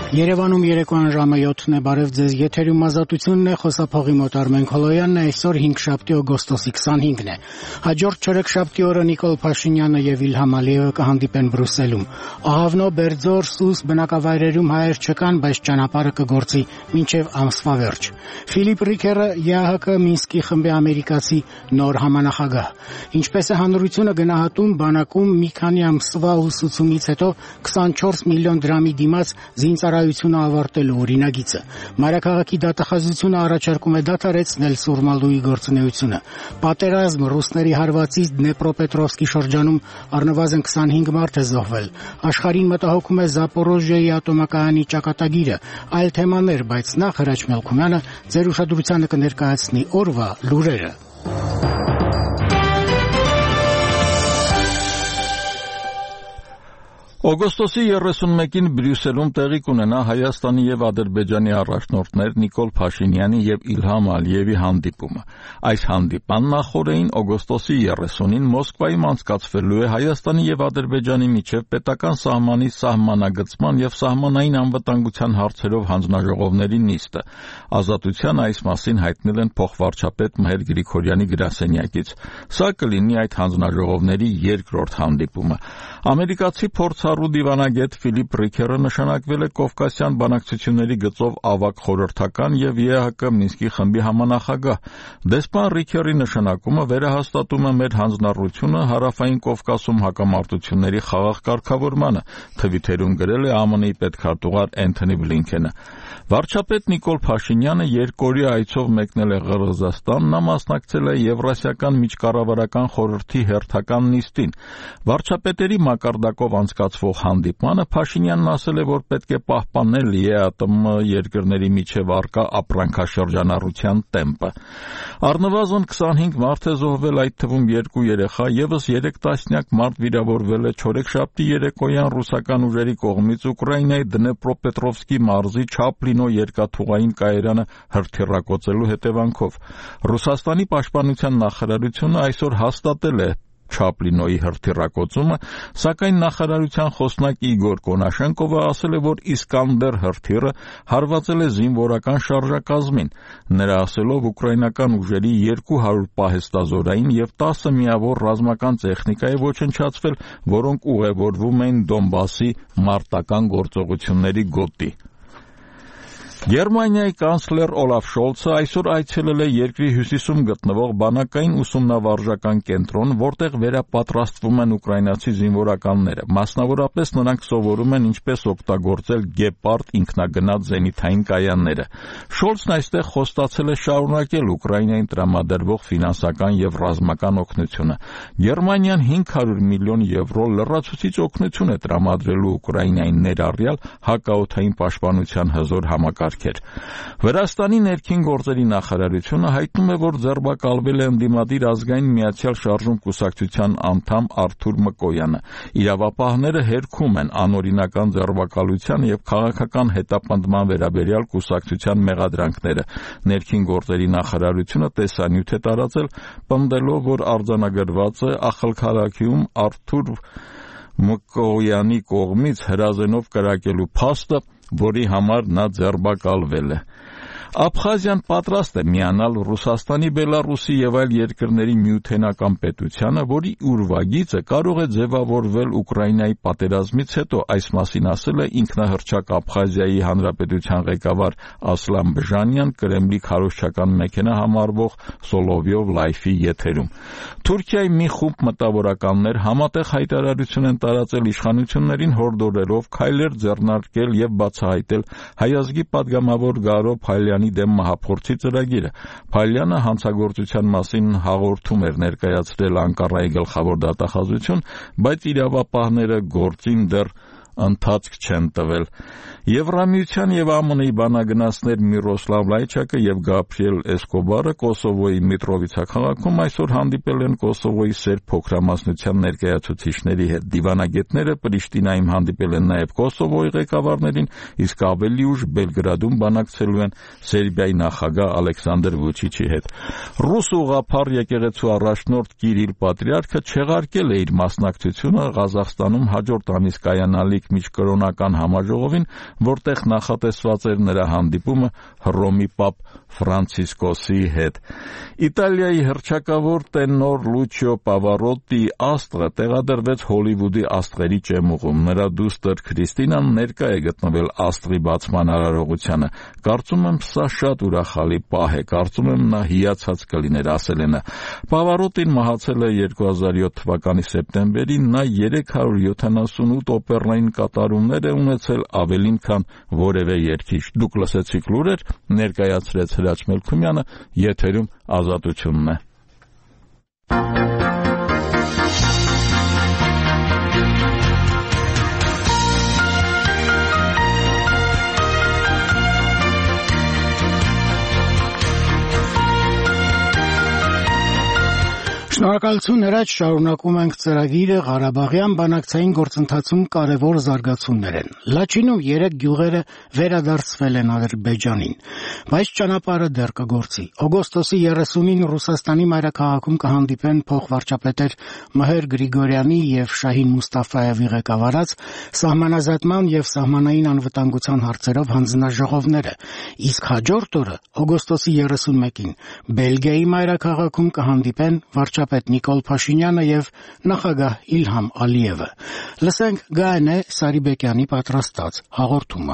Երևանում երեկոյան ժամը 7-ն է, բարև ձեզ, եթերում ազատությունն է, խոսափողի մոտ Արմեն Քոլոյանն է, այսօր 5 օգոստոսի 25-ն է։ Հաջորդ չորեքշաբթի օրը Նիկոլ Փաշինյանը եւ Իլհամ Ալիևը կհանդիպեն Բրյուսելում։ Ահավնո, Բերձոր, Սուս բնակավայրերում հայեր չկան, բայց ճանապարհը կգործի մինչեւ ամսվա վերջ։ Ֆիլիպ Ռիքերը ԵԱՀԿ Մինսկի խմբի ամերիկացի նոր համանախագահ։ Ինչպես է հանրությունը գնահատում բանակում մի քանի ամսվա ուսուցումից հետո 24 միլիոն դրամի դիմաց զինծառայությունը ավարտելու օրինագիծը։ Մայրաքաղաքի դատախազությունը առաջարկում է դադարեցնել Սուրմալուի գործունեությունը։ Պատերազմ ռուսների հարվածից Դնեպրոպետրովսկի շրջանում առնվազն 25 մարդ է զոհվել։ Աշխարհին մտահոգում է Զապորոժիայի ատոմակայանի ճակատագիրը։ Այլ թեմաներ, բայց նախ Հրաչ Մելքումյանը ձեր ուշադրությանը կներկայացնի օրվա լուրերը։ Օգոստոսի 31-ին Բրյուսելում տեղի կունենա Հայաստանի եւ Ադրբեջանի առաջնորդներ Նիկոլ Փաշինյանի եւ Իլհամ Ալիևի հանդիպումը։ Այս հանդիպան նախօրեին օգոստոսի 30-ին Մոսկվայում անցկացվելու է Հայաստանի եւ Ադրբեջանի միջև պետական սահմանի սահմանագծման եւ սահմանային անվտանգության հարցերով հանձնաժողովների նիստը։ Ազատության այս մասին հայտնել են փոխվարչապետ Մհեր Գրիգորյանի գրասենյակից։ Սա կլինի այդ հանձնաժողովների երկրորդ հանդիպումը։ Ամերիկացի փորձառու դիվանագետ Ֆիլիպ Ռիքերը նշանակվել է Կովկասյան բանակցությունների գծով ավագ խորհրդական եւ ԵԱՀԿ Մինսկի խմբի համանախագահ։ Դեսպան Ռիքերի նշանակումը վերահաստատում է մեր հանձնառությունը Հարավային Կովկասում հակամարտությունների խաղաղ կարգավորմանը, թվիթերում գրել է ԱՄՆ-ի պետքարտուղար Էնթոնի Բլինքենը։ Վարչապետ Նիկոլ Փաշինյանը երկօրյա այցով մեկնել է Ղրղզստան, նա մասնակցել է Եվրասիական միջկառավարական խորհրդի հերթական նիստին։ Վարչապետերի մակարդակով անցկացվող հանդիպմանը Փաշինյանն ասել է, որ պետք է պահպանել ԵԱՏՄ երկրների միջև առկա ապրանքաշրջանառության տեմպը։ Առնվազն 25 մարդ է զոհվել, այդ թվում 2 երեխա, եւս 3 տասնյակ մարդ վիրավորվել է չորեքշաբթի երեկոյան ռուսական ուժերի կողմից Ուկրաինայի Դնեպրոպետրովսկի մարզի Չապլինո երկաթուղային կայարանը հրթիռակոծելու հետևանքով։ Ռուսաստանի պաշտպանության նախարարությունը այսօր հաստատել է Չապլինոյի հրթիռակոծումը, սակայն նախարարության խոսնակ Իգոր Կոնաշենկովը ասել է, որ Իսկանդեր հրթիռը հարվածել է զինվորական շարժակազմին։ Նրա ասելով ուկրաինական ուժերի 200 պահեստազորային եւ 10 միավոր ռազմական տեխնիկա է ոչնչացվել, որոնք ուղևորվում էին Դոնբասի մարտական գործողությունների գոտի։ Գերմանիայի կանցլեր Օլաֆ Շոլցը այսօր այցելել է երկրի հյուսիսում գտնվող բանակային ուսումնավարժական կենտրոն, որտեղ վերապատրաստվում են ուկրաինացի զինվորականները։ Մասնավորապես նրանք սովորում են ինչպես օգտագործել Գեպարդ ինքնագնաց զենիթային կայանները։ Շոլցն այստեղ խոստացել է շարունակել Ուկրաինային տրամադրվող ֆինանսական եւ ռազմական օգնությունը։ Գերմանիան 500 միլիոն եվրո լրացուցիչ օգնություն է տրամադրելու Ուկրաինային ներառյալ հակաօդային պաշտպանության հզոր համակարգեր։ Վրաստանի ներքին գործերի նախարարությունը հայտնում է, որ ձերբակալվել է ընդդիմադիր ազգային միացյալ շարժում կուսակցության անդամ Արթուր Մկոյանը։ Իրավապահները հերքում են անօրինական ձերբակալության եւ քաղաքական հետապնդման վերաբերյալ կուսակցության մեղադրանքները։ Ներքին գործերի նախարարությունը տեսանյութ է տարածել, պնդելով, որ արձանագրված է Ախալքալաքիում Արթուր Մկոյանի կողմից հրազենով կրակելու փաստը, որի համար նա ձերբակալվել է։ Աբխազիան պատրաստ է միանալ Ռուսաստանի, Բելարուսի եւ այլ երկրների միութենական պետությանը, որի ուրվագիծը կարող է ձևավորվել Ուկրաինայի պատերազմից հետո, այս մասին ասել է ինքնահռչակ Աբխազիայի հանրապետության ղեկավար Ասլան Բժանյան Կրեմլի քարոզչական մեքենա համարվող Սոլովյով լայֆի եթերում։ Թուրքիայի մի խումբ մտավորականներ համատեղ հայտարարություն են տարածել իշխանություններին հորդորելով քայլեր ձեռնարկել եւ բացահայտել հայազգի падգամավոր Գարո Փալյանի դեմ մահափորձի ծրագիրը։ Փալյանը հանցագործության մասին հաղորդում էր ներկայացրել Անկարայի գլխավոր դատախազություն, բայց իրավապահները գործին դեռ ընթացք չեն տվել։ Եվրամիության եւ ԱՄՆ-ի բանագնացներ Միրոսլավ Լայչակը եւ Գաբրիել Էսկոբարը Կոսովոյի Միտրովիցա քաղաքում այսօր հանդիպել են Կոսովոյի սերբ փոքրամասնության ներկայացուցիչների հետ։ Դիվանագետները Պրիշտինայում հանդիպել են նաեւ Կոսովոյի ղեկավարներին, իսկ ավելի ուշ Բելգրադում բանակցելու են Սերբիայի նախագահ Ալեքսանդր Վուչիչի հետ։ Ռուս ուղղափառ եկեղեցու առաջնորդ Կիրիլ Պատրիարքը չեղարկել է իր մասնակցությունը Ղազախստանում հաջորդ ամիս կայանալիք միջկրոնական համաժողովին, որտեղ նախատեսված էր նրա հանդիպումը Հռոմի պապ Ֆրանցիսկոսի հետ։ Իտալիայի հռչակավոր տենոր Լուչիո Պավարոտի աստղը տեղադրվեց Հոլիվուդի աստղերի ճեմուղում։ Նրա դուստր Քրիստինան ներկա է գտնվել աստղի բացման արարողությանը։ Կարծում եմ, սա շատ ուրախալի պահ է, կարծում եմ նա հիացած կլիներ, ասել է նա։ Պավարոտին մահացել է 2007 թվականի սեպտեմբերին, նա 378 օպերային կատարումներ է ունեցել, ավելին քան որևէ երգիչ։ Դուք լսեցիք լուրեր, ներկայացրեց Հրաչ Մելքումյանը, եթերում Ազատությունն է։ Շնորհակալություն Հրաչ, շարունակում ենք ծրագիրը Ղարաբաղյան բանակցային գործընթացում կարևոր զարգացումներ են։ Լաչինում 3 գյուղերը վերադարձվել են Ադրբեջանին, բայց ճանապարհը դեռ կգործի։ Օգոստոսի 30-ին Ռուսաստանի մայրաքաղաքում կհանդիպեն փոխվարչապետեր Մհեր Գրիգորյանի եւ Շահին Մուստաֆայևի ղեկավարած սահմանազատման եւ սահմանային անվտանգության հարցերով հանձնաժողովները, իսկ հաջորդ օրը օգոստոսի 31-ին Բելգիայի մայրաքաղաքում կհանդիպեն վարչապետ Նիկոլ Փաշինյանը եւ նախագահ Իլհամ Ալիևը։ Լսենք Գայանե Սարիբեկյանի պատրաստած հաղորդումը։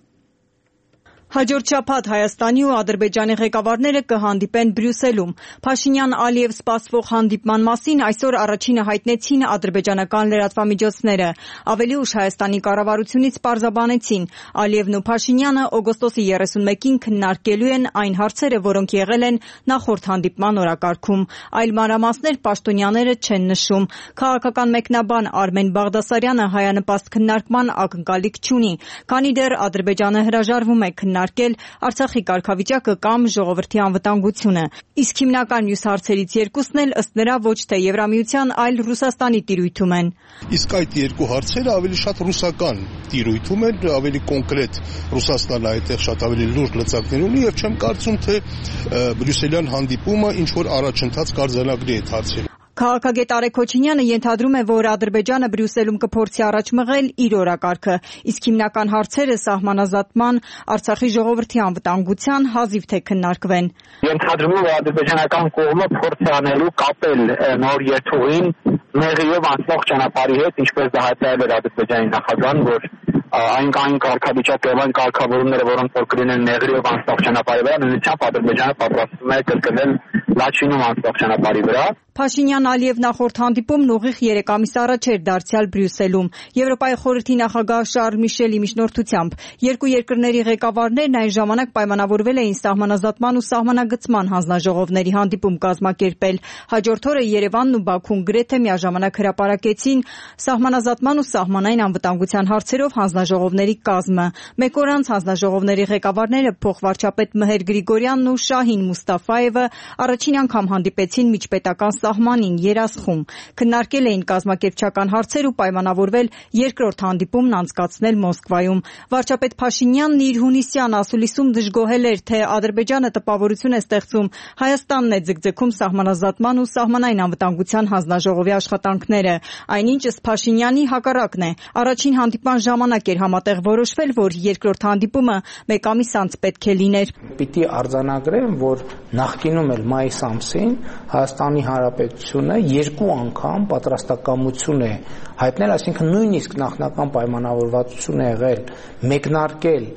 Հաջորդ շաբաթ Հայաստանի ու Ադրբեջանի ղեկավարները կհանդիպեն Բրյուսելում։ Փաշինյան-Ալիև սպասվող հանդիպման մասին այսօր առաջինը հայտնեցին ադրբեջանական լրատվամիջոցները։ Ավելի ուշ Հայաստանի կառավարությունից պարզաբանեցին, Ալիևն ու Փաշինյանը օգոստոսի 31-ին քննարկելու են այն հարցերը, որոնք եղել են նախորդ հանդիպման օրակարգում։ Այլ մանրամասներ պաշտոնյաները չեն նշում։ Քաղաքական մեկնաբան Արմեն Բաղդասարյանը հայանպաստ քննարկման ակնկալիք չունի, քանի դեռ Ադրբեջանը հրաժարվում է քննարկել Արցախի կարգավիճակը կամ ժողովրդի անվտանգությունը։ Իսկ հիմնական մյուս հարցերից երկուսն էլ ըստ նրա ոչ թե Եվրամիության, այլ Ռուսաստանի տիրույթում են։ Իսկ այդ երկու հարցերը ավելի շատ ռուսական տիրույթում են, ավելի կոնկրետ Ռուսաստանը այդտեղ շատ ավելի լուրջ լծակներ ունի եւ չեմ կարծում թե բրյուսելյան հանդիպումը ինչ որ առաջընթաց կարձանագրի այդ հարցերում։ Քաղաքագետ Արեգ Քոչինյանը ենթադրում է, որ Ադրբեջանը Բրյուսելում կփորձի առաջ մղել իր օրակարգը, իսկ հիմնական հարցերը սահմանազատման, Արցախի ժողովրդի անվտանգության հազիվ թե քննարկվեն։ Ենթադրում է, որ ադրբեջանական կողմը փորձ է անելու կապել նոր երթուղին մեղիով անցնող ճանապարհի հետ, ինչպես դա հայտարարել էր Ադրբեջանի նախագահան, որ այն կարգավիճակը եւ այն կարգավորումները, որոնք որ կլինեն մեղրիով անցնող ճանապարհի վրա, նույնիսկ Ադրբեջանը պատրաստվում է կրկնել Լաչինում անցնող ճանապարհի վրա։ Փաշինյան-Ալիև նախորդ հանդիպումն ուղիղ 3 ամիս առաջ էր դարձյալ Բրյուսելում, Եվրոպայի խորհրդի նախագահ Շարլ Միշելի միջնորդությամբ։ Երկու երկրների ղեկավարներն այն ժամանակ պայմանավորվել էին սահմանազատման ու սահմանագծման հանձնաժողովների հանդիպում կազմակերպել։ Հաջորդ օրը Երևանն ու Բաքուն գրեթե միաժամանակ հրապարակեցին սահմանազատման ու սահմանային անվտանգության հարցերով հանձնաժողովների կազմը։ Մեկ օր անց հանձնաժողովների ղեկավարները փոխվարչապետ Մհեր Գրիգորյանն ու Շահին Մուստաֆայևը առաջին անգամ հանդիպեցին միջպետական սահմանին Երասխում, քննարկել էին կազմակերպչական հարցեր ու պայմանավորվել երկրորդ հանդիպումն անցկացնել Մոսկվայում։ Վարչապետ Փաշինյանն իր հունիսյան ասուլիսում դժգոհել էր, թե Ադրբեջանը տպավորություն է ստեղծում Հայաստանն է ձգձգում սահմանազատման ու սահմանային անվտանգության հանձնաժողովի աշխատանքները։ Այնինչ ըստ Փաշինյանի հակառակն է։ Առաջին հանդիպման ժամանակ էր համատեղ որոշվել, որ երկրորդ հանդիպումը մեկ ամիս անց պետք է լիներ։ Պիտի արձանագրեմ, որ նախկինում էլ մայիս ամսին Հայաստանի Հանրապետությունը 2 անգամ պատրաստակամություն է հայտնել, այսինքն նույնիսկ նախնական պայմանավորվածություն է եղել մեկնարկել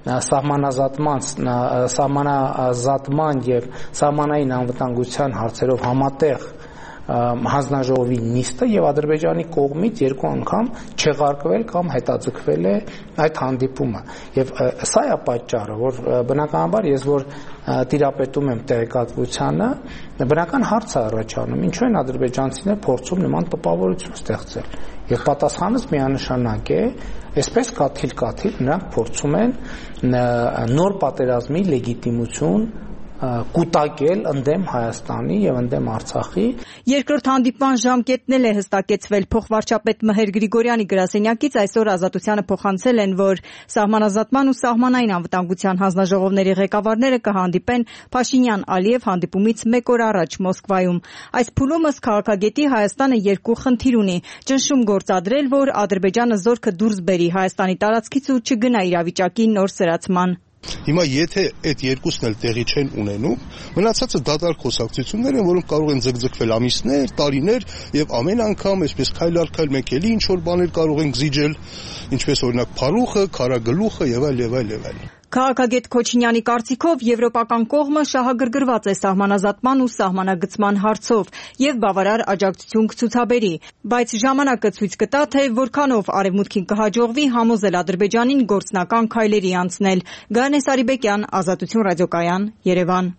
սահմանազատման եւ սահմանային անվտանգության հարցերով համատեղ հանձնաժողովի նիստը եւ Ադրբեջանի կողմից 2 անգամ չեղարկվել կամ հետաձգվել է այդ հանդիպումը եւ սա է պատճառը, որ բնականաբար ես որ տիրապետում եմ տեղեկատվությանը, բնական հարց է առաջանում, ինչու են ադրբեջանցիները փորձում նման տպավորություն ստեղծել եւ պատասխանս միանշանակ է, այսպես կաթիլ նրանք փորձում են նոր պատերազմի լեգիտիմություն կուտակել ընդդեմ Հայաստանի եւ ընդդեմ Արցախի։ Երկրորդ հանդիպման ժամկետն էլ է հստակեցվել։ Փոխվարչապետ Մհեր Գրիգորյանի գրասենյակից այսօր Ազատությանը փոխանցել են, որ Սահմանազատման ու սահմանային անվտանգության հանձնաժողովների ղեկավարները կհանդիպեն Փաշինյան-Ալիև հանդիպումից 1 օր առաջ Մոսկվայում։ Այս փուլումս քաղաքագետի Հայաստանը երկու խնդիր ունի՝ ճնշում գործադրել, որ Ադրբեջանը զորքը դուրս բերի Հայաստանի տարածքից ու չգնա իրավիճակի նոր սրացման։ Հիմա եթե այդ երկուսն էլ տեղի չեն ունենում, մնացածը դատարկ խոսակցություններ են, որոնք կարող են ձգձգվել ամիսներ, տարիներ եւ ամեն անգամ այսպես քայլ առ քայլ մենք էլի ինչ որ բաներ կարող ենք զիջել, ինչպես օրինակ Փարուխը, Քարագլուխը եւ այլ եւ այլ եւ այլ։ Քաղաքագետ Քոչինյանի կարծիքով եվրոպական կողմը շահագրգռված է սահմանազատման ու սահմանագծման հարցով եւ բավարար աջակցություն կցուցաբերի, բայց ժամանակը ցույց կտա, թե որքանով Արևմուտքին կհաջողվի համոզել Ադրբեջանին գործնական քայլերի անցնել։ Գայանե Սարիբեկյան, Ազատություն ռադիոկայան, Երևան։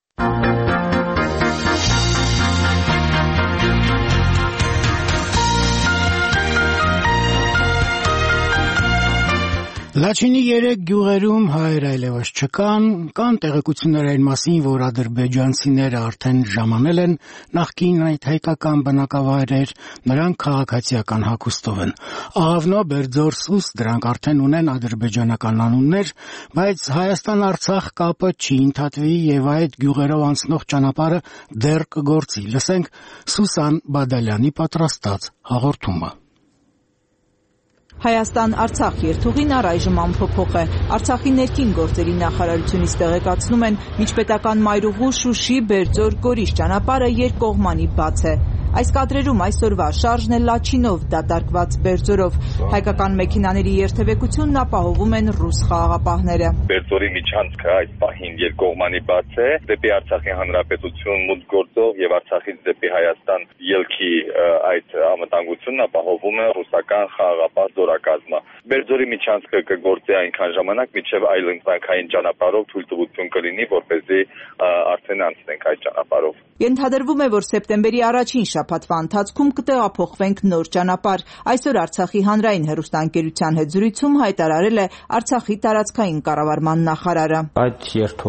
Լաչինի 3 գյուղերում հայեր այլևս չկան, կան տեղեկություններ այն մասին, որ ադրբեջանցիները արդեն ժամանել են նախկին այդ հայկական բնակավայրեր, նրանք քաղաքացիական հագուստով են։ Աղավնո, Բերձոր, Սուս դրանք արդեն ունեն ադրբեջանական անուններ, բայց Հայաստան-Արցախ կապը չի ընդհատվի եւ այդ գյուղերով անցնող ճանապարհը դեռ կգործի։ Լսենք Սուսան Բադալյանի պատրաստած հաղորդումը։ Հայաստան-Արցախ երթուղին առայժմ անփոփոխ է։ Արցախի ներքին գործերի նախարարությունից տեղեկացնում են, միջպետական Մայրուղու, Շուշի, Բերձոր, Գորիս ճանապարհը երկկողմանի բաց է։ Այս կադրերում այսօրվա շարժն է Լաչինով դատարկված Բերձորով։ Հայկական մեքենաների երթևեկությունն ապահովում են ռուս խաղաղապահները։ Բերձորի միջանցքը այս պահին երկկողմանի բաց է, դեպի Արցախի Հանրապետություն մուտք գործող եւ Արցախից դեպի Հայաստան ելքի այդ անվտանգությունն ապահովում է ռուսական խաղաղապահ զորակազմը։ Բերձորի միջանցքը կգործի այնքան ժամանակ, մինչև այլ ընտանիքային ճանապարհով թույլտվություն կլինի, որպեսզի արդեն անցնենք այդ ճանապարհով։ Ենթադրվում է, որ սեպտեմբերի առաջին շաբաթվա ընթացքում կտեղափոխվենք նոր ճանապարհ։ Այսօր Արցախի հանրային հեռուստաընկերության հետ զրույցում հայտարարել է Արցախի տարածքային կառավարման նախարարը։ Այդ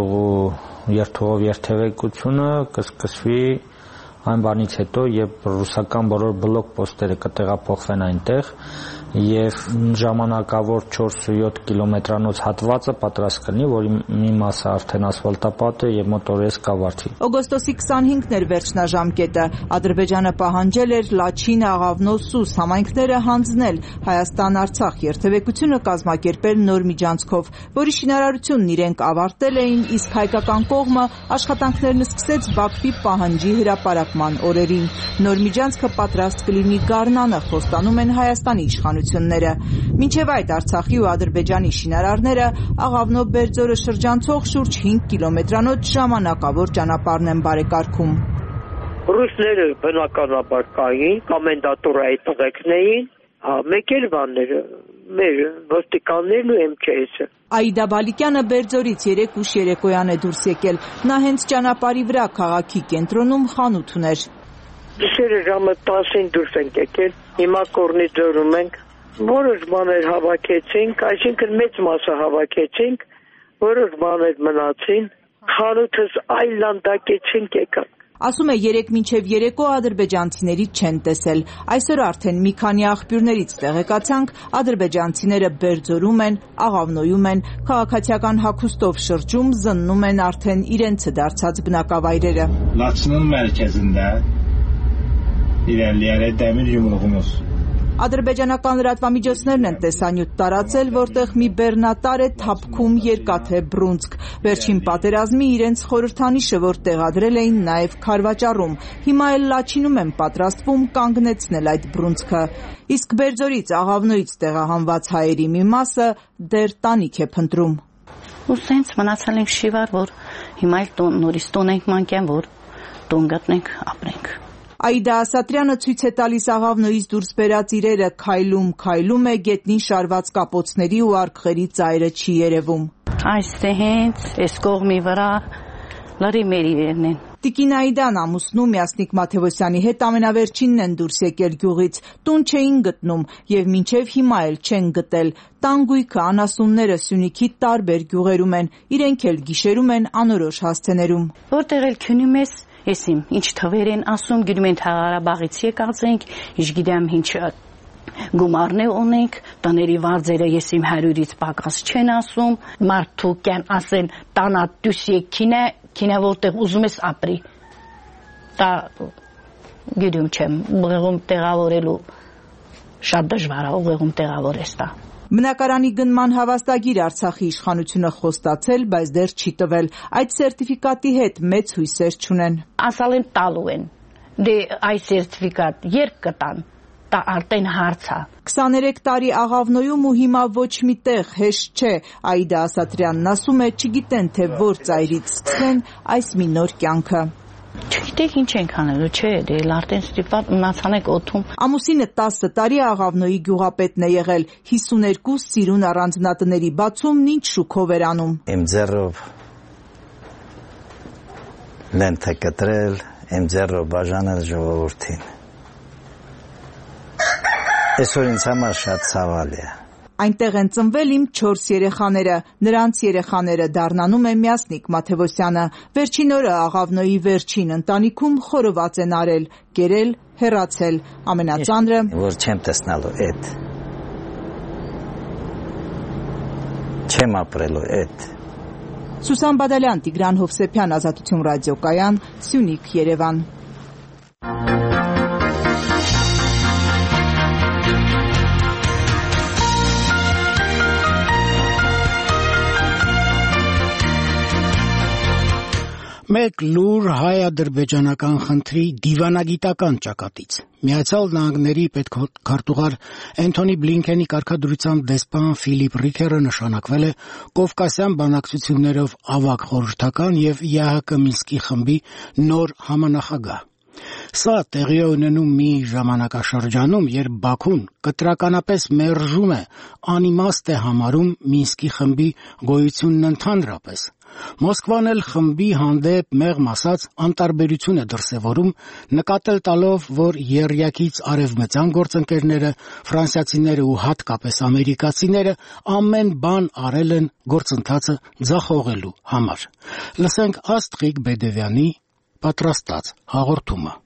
երթուղով երթևեկությունը կսկսվի այն բանից հետո, երբ ռուսական բոլոր բլոկ պոստերը կտեղափոխվեն այնտեղ եւ ժամանակավոր 4-7 կիլոմետրանոց հատվածը պատրաստ կլինի, որի մի մասը արդեն ասֆալտապատ է եւ մոտորես կավարտվի։ Օգոստոսի 25-ն էր վերջնաժամկետը։ Ադրբեջանը պահանջել էր Լաչին, Աղավնո, Սուս համայնքները հանձնել Հայաստան-Արցախ երթևեկությունը կազմակերպել նոր միջանցքով, որի շինարարությունն իրենք ավարտել էին, իսկ հայկական կողմը աշխատանքներն սկսեց Բաքվի պահանջի հրապարակման օրերին։ Նոր միջանցքը պատրաստ կլինի Գառնանը, խոստանում են Հայաստանի իշխանությունները։ Մինչև այդ Արցախի ու Ադրբեջանի շինարարները Աղավնո Բերձորը շրջանցող շուրջ 5 կիլոմետրանոց ժամանակավոր ճանապարհն են բարեկարգում։ Ռուսները բնականաբար կային, կոմենդատուրայի տղեկներին, մեկ էլ բաները, մեր ոստիկաններն ու MKS-ը։ Աիդա Բալիկյանը Բերձորից 3 ուշ երեկոյան է դուրս եկել։ Նա հենց ճանապարհի վրա քաղաքի կենտրոնում խանութ ուներ։ Գիշերը ժամը 10-ին դուրս ենք եկել, հիմա կորնի ձորում ենք, որոշ բաներ հավաքեցինք, այսինքն մեծ մասը հավաքեցինք, որոշ բաներ մնացին, խանութս այլ լանդակեցինք եկանք։ Ասում է 3 մինչև երեկո ադրբեջանցիների չեն տեսել։ Այսօր արդեն մի քանի աղբյուրներից տեղեկացանք, ադրբեջանցիները Բերձորում են, Աղավնոյում են, քաղաքացիական հագուստով շրջում, զննում են արդեն իրենցը դարձած բնակավայրերը։ Լաչինın մերքեզində իրəliyərək dəmir yumruğumuz Ադրբեջանական լրատվամիջոցներն են տեսանյութ տարածել, որտեղ մի բեռնատար է թափքում երկաթե բռունցք։ Վերջին պատերազմի իրենց խորհրդանիշը, որ տեղադրել էին նաև Քարվաճառում, հիմա էլ Լաչինում են պատրաստվում կանգնեցնել այդ բռունցքը։ Իսկ Բերձորից, Աղավնոյից տեղահանված հայերի մի մասը դեռ տանիք է փնտրում։ Ու սենց մնացել ենք շիվար, որ հիմա էլ նորից տուն ենք մանկյան, որ տուն գտնենք, ապրենք։ Աիդա Ասատրյանը ցույց է տալիս Աղավնոյից դուրս բերած իրերը, քայլում է, գետնին շարված կապոցների ու արկղերի ծայրը չի երևում։ Այստեղ հենց այս կողմի վրա լրի մեր իրերն են։ Տիկին Այդան ամուսնու Մյասնիկ Մաթևոսյանի հետ ամենավերջինն են դուրս եկել գյուղից, տուն չէին գտնում եւ մինչեւ հիմա էլ չեն գտել։ Տանգույքը, անասունները Սյունիքի տարբեր գյուղերում են, իրենք էլ գիշերում են անորոշ հասցեներում։ Որտեղ էլ քնում ես, եսիմ, ինչ թվեր են ասում, գնում են Ղարաբաղից եկած ենք, ինչ գիտեմ ինչ գումարներ ունենք, տների վարձերը եսիմ 100-ից պակաս չեն ասում, մարդու կան ասեն տանա դուս եկինը, քինը որտեղ ուզում ես ապրի։ Դա գիտում չեմ, ուղեղում տեղավորելու շատ դժվար է, ուղեղում տեղավորես դա։ Բնակարանի գնման հավաստագիր Արցախի իշխանությունը խոստացել, բայց դեռ չի տվել։ Այդ սերտիֆիկատի հետ մեծ հույսեր չունեն։ Ասալ են տալու են։ Դե այս սերտիֆիկատ երբ կտան։ Դա արդեն հարց է։ 23 տարի Աղավնոյում ու հիմա ոչ մի տեղ հեշտ չէ։ Այդա Ասատրյանն ասում է, չգիտեն թե որ ծայրից սկսեն այս մի նոր կյանքը։ Չգիտեք ինչ ենք անելու, չէ, դե արդեն ստիպված մնացան եք օդում։ Ամուսինը 10 տարի Աղավնոյի գյուղապետն է եղել, 52 սիրուն առանձնատների բացումն ինչ շուքով էր անում։ Իմ ձեռով լենթ կտրել, իմ ձեռով բաժանել ժողովրդին։ Այսօր ինձ համար շատ ցավալի է։ Այնտեղ են ծնվել իմ 4 երեխաները, նրանց երեխաները դառնանում է Մյասնիկ Մաթևոսյանը։ Վերջին օրը Աղավնոյի վերջին ընտանիքում խորոված են արել, կերել, հեռացել, ամենածանրը որ չեմ տեսնալու այդ։ Չեմ ապրելու այդ։ Սուսան Բադալյան, Տիգրան Հովսեփյան, Ազատություն ռադիոկայան, Սյունիք, Երևան։ Մեկ լուր հայ-ադրբեջանական խնդրի դիվանագիտական ճակատից։ Միացյալ Նահանգների պետքարտուղար Էնթոնի Բլինքենի կարգադրությամբ դեսպան Ֆիլիպ Ռիքերը նշանակվել է Կովկասյան բանակցություններով ավագ խորհրդական եւ ԵԱՀԿ Մինսկի խմբի նոր համանախագահ։ Սա տեղի է ունենում մի ժամանակաշրջանում, երբ Բաքուն կտրականապես մերժում է, անիմաստ է համարում Մինսկի խմբի գոյությունն ընդհանրապես։ Մոսկվան էլ խմբի հանդեպ մեղմ ասած անտարբերություն է դրսևորում, նկատել տալով, որ եռյակից արևմտյան գործընկերները, ֆրանսիացիները ու հատկապես ամերիկացիները ամեն բան արել են գործընթացը ձախողելու համար։ Լսենք Աստղիկ Բեդևյանի պատրաստած հաղորդումը։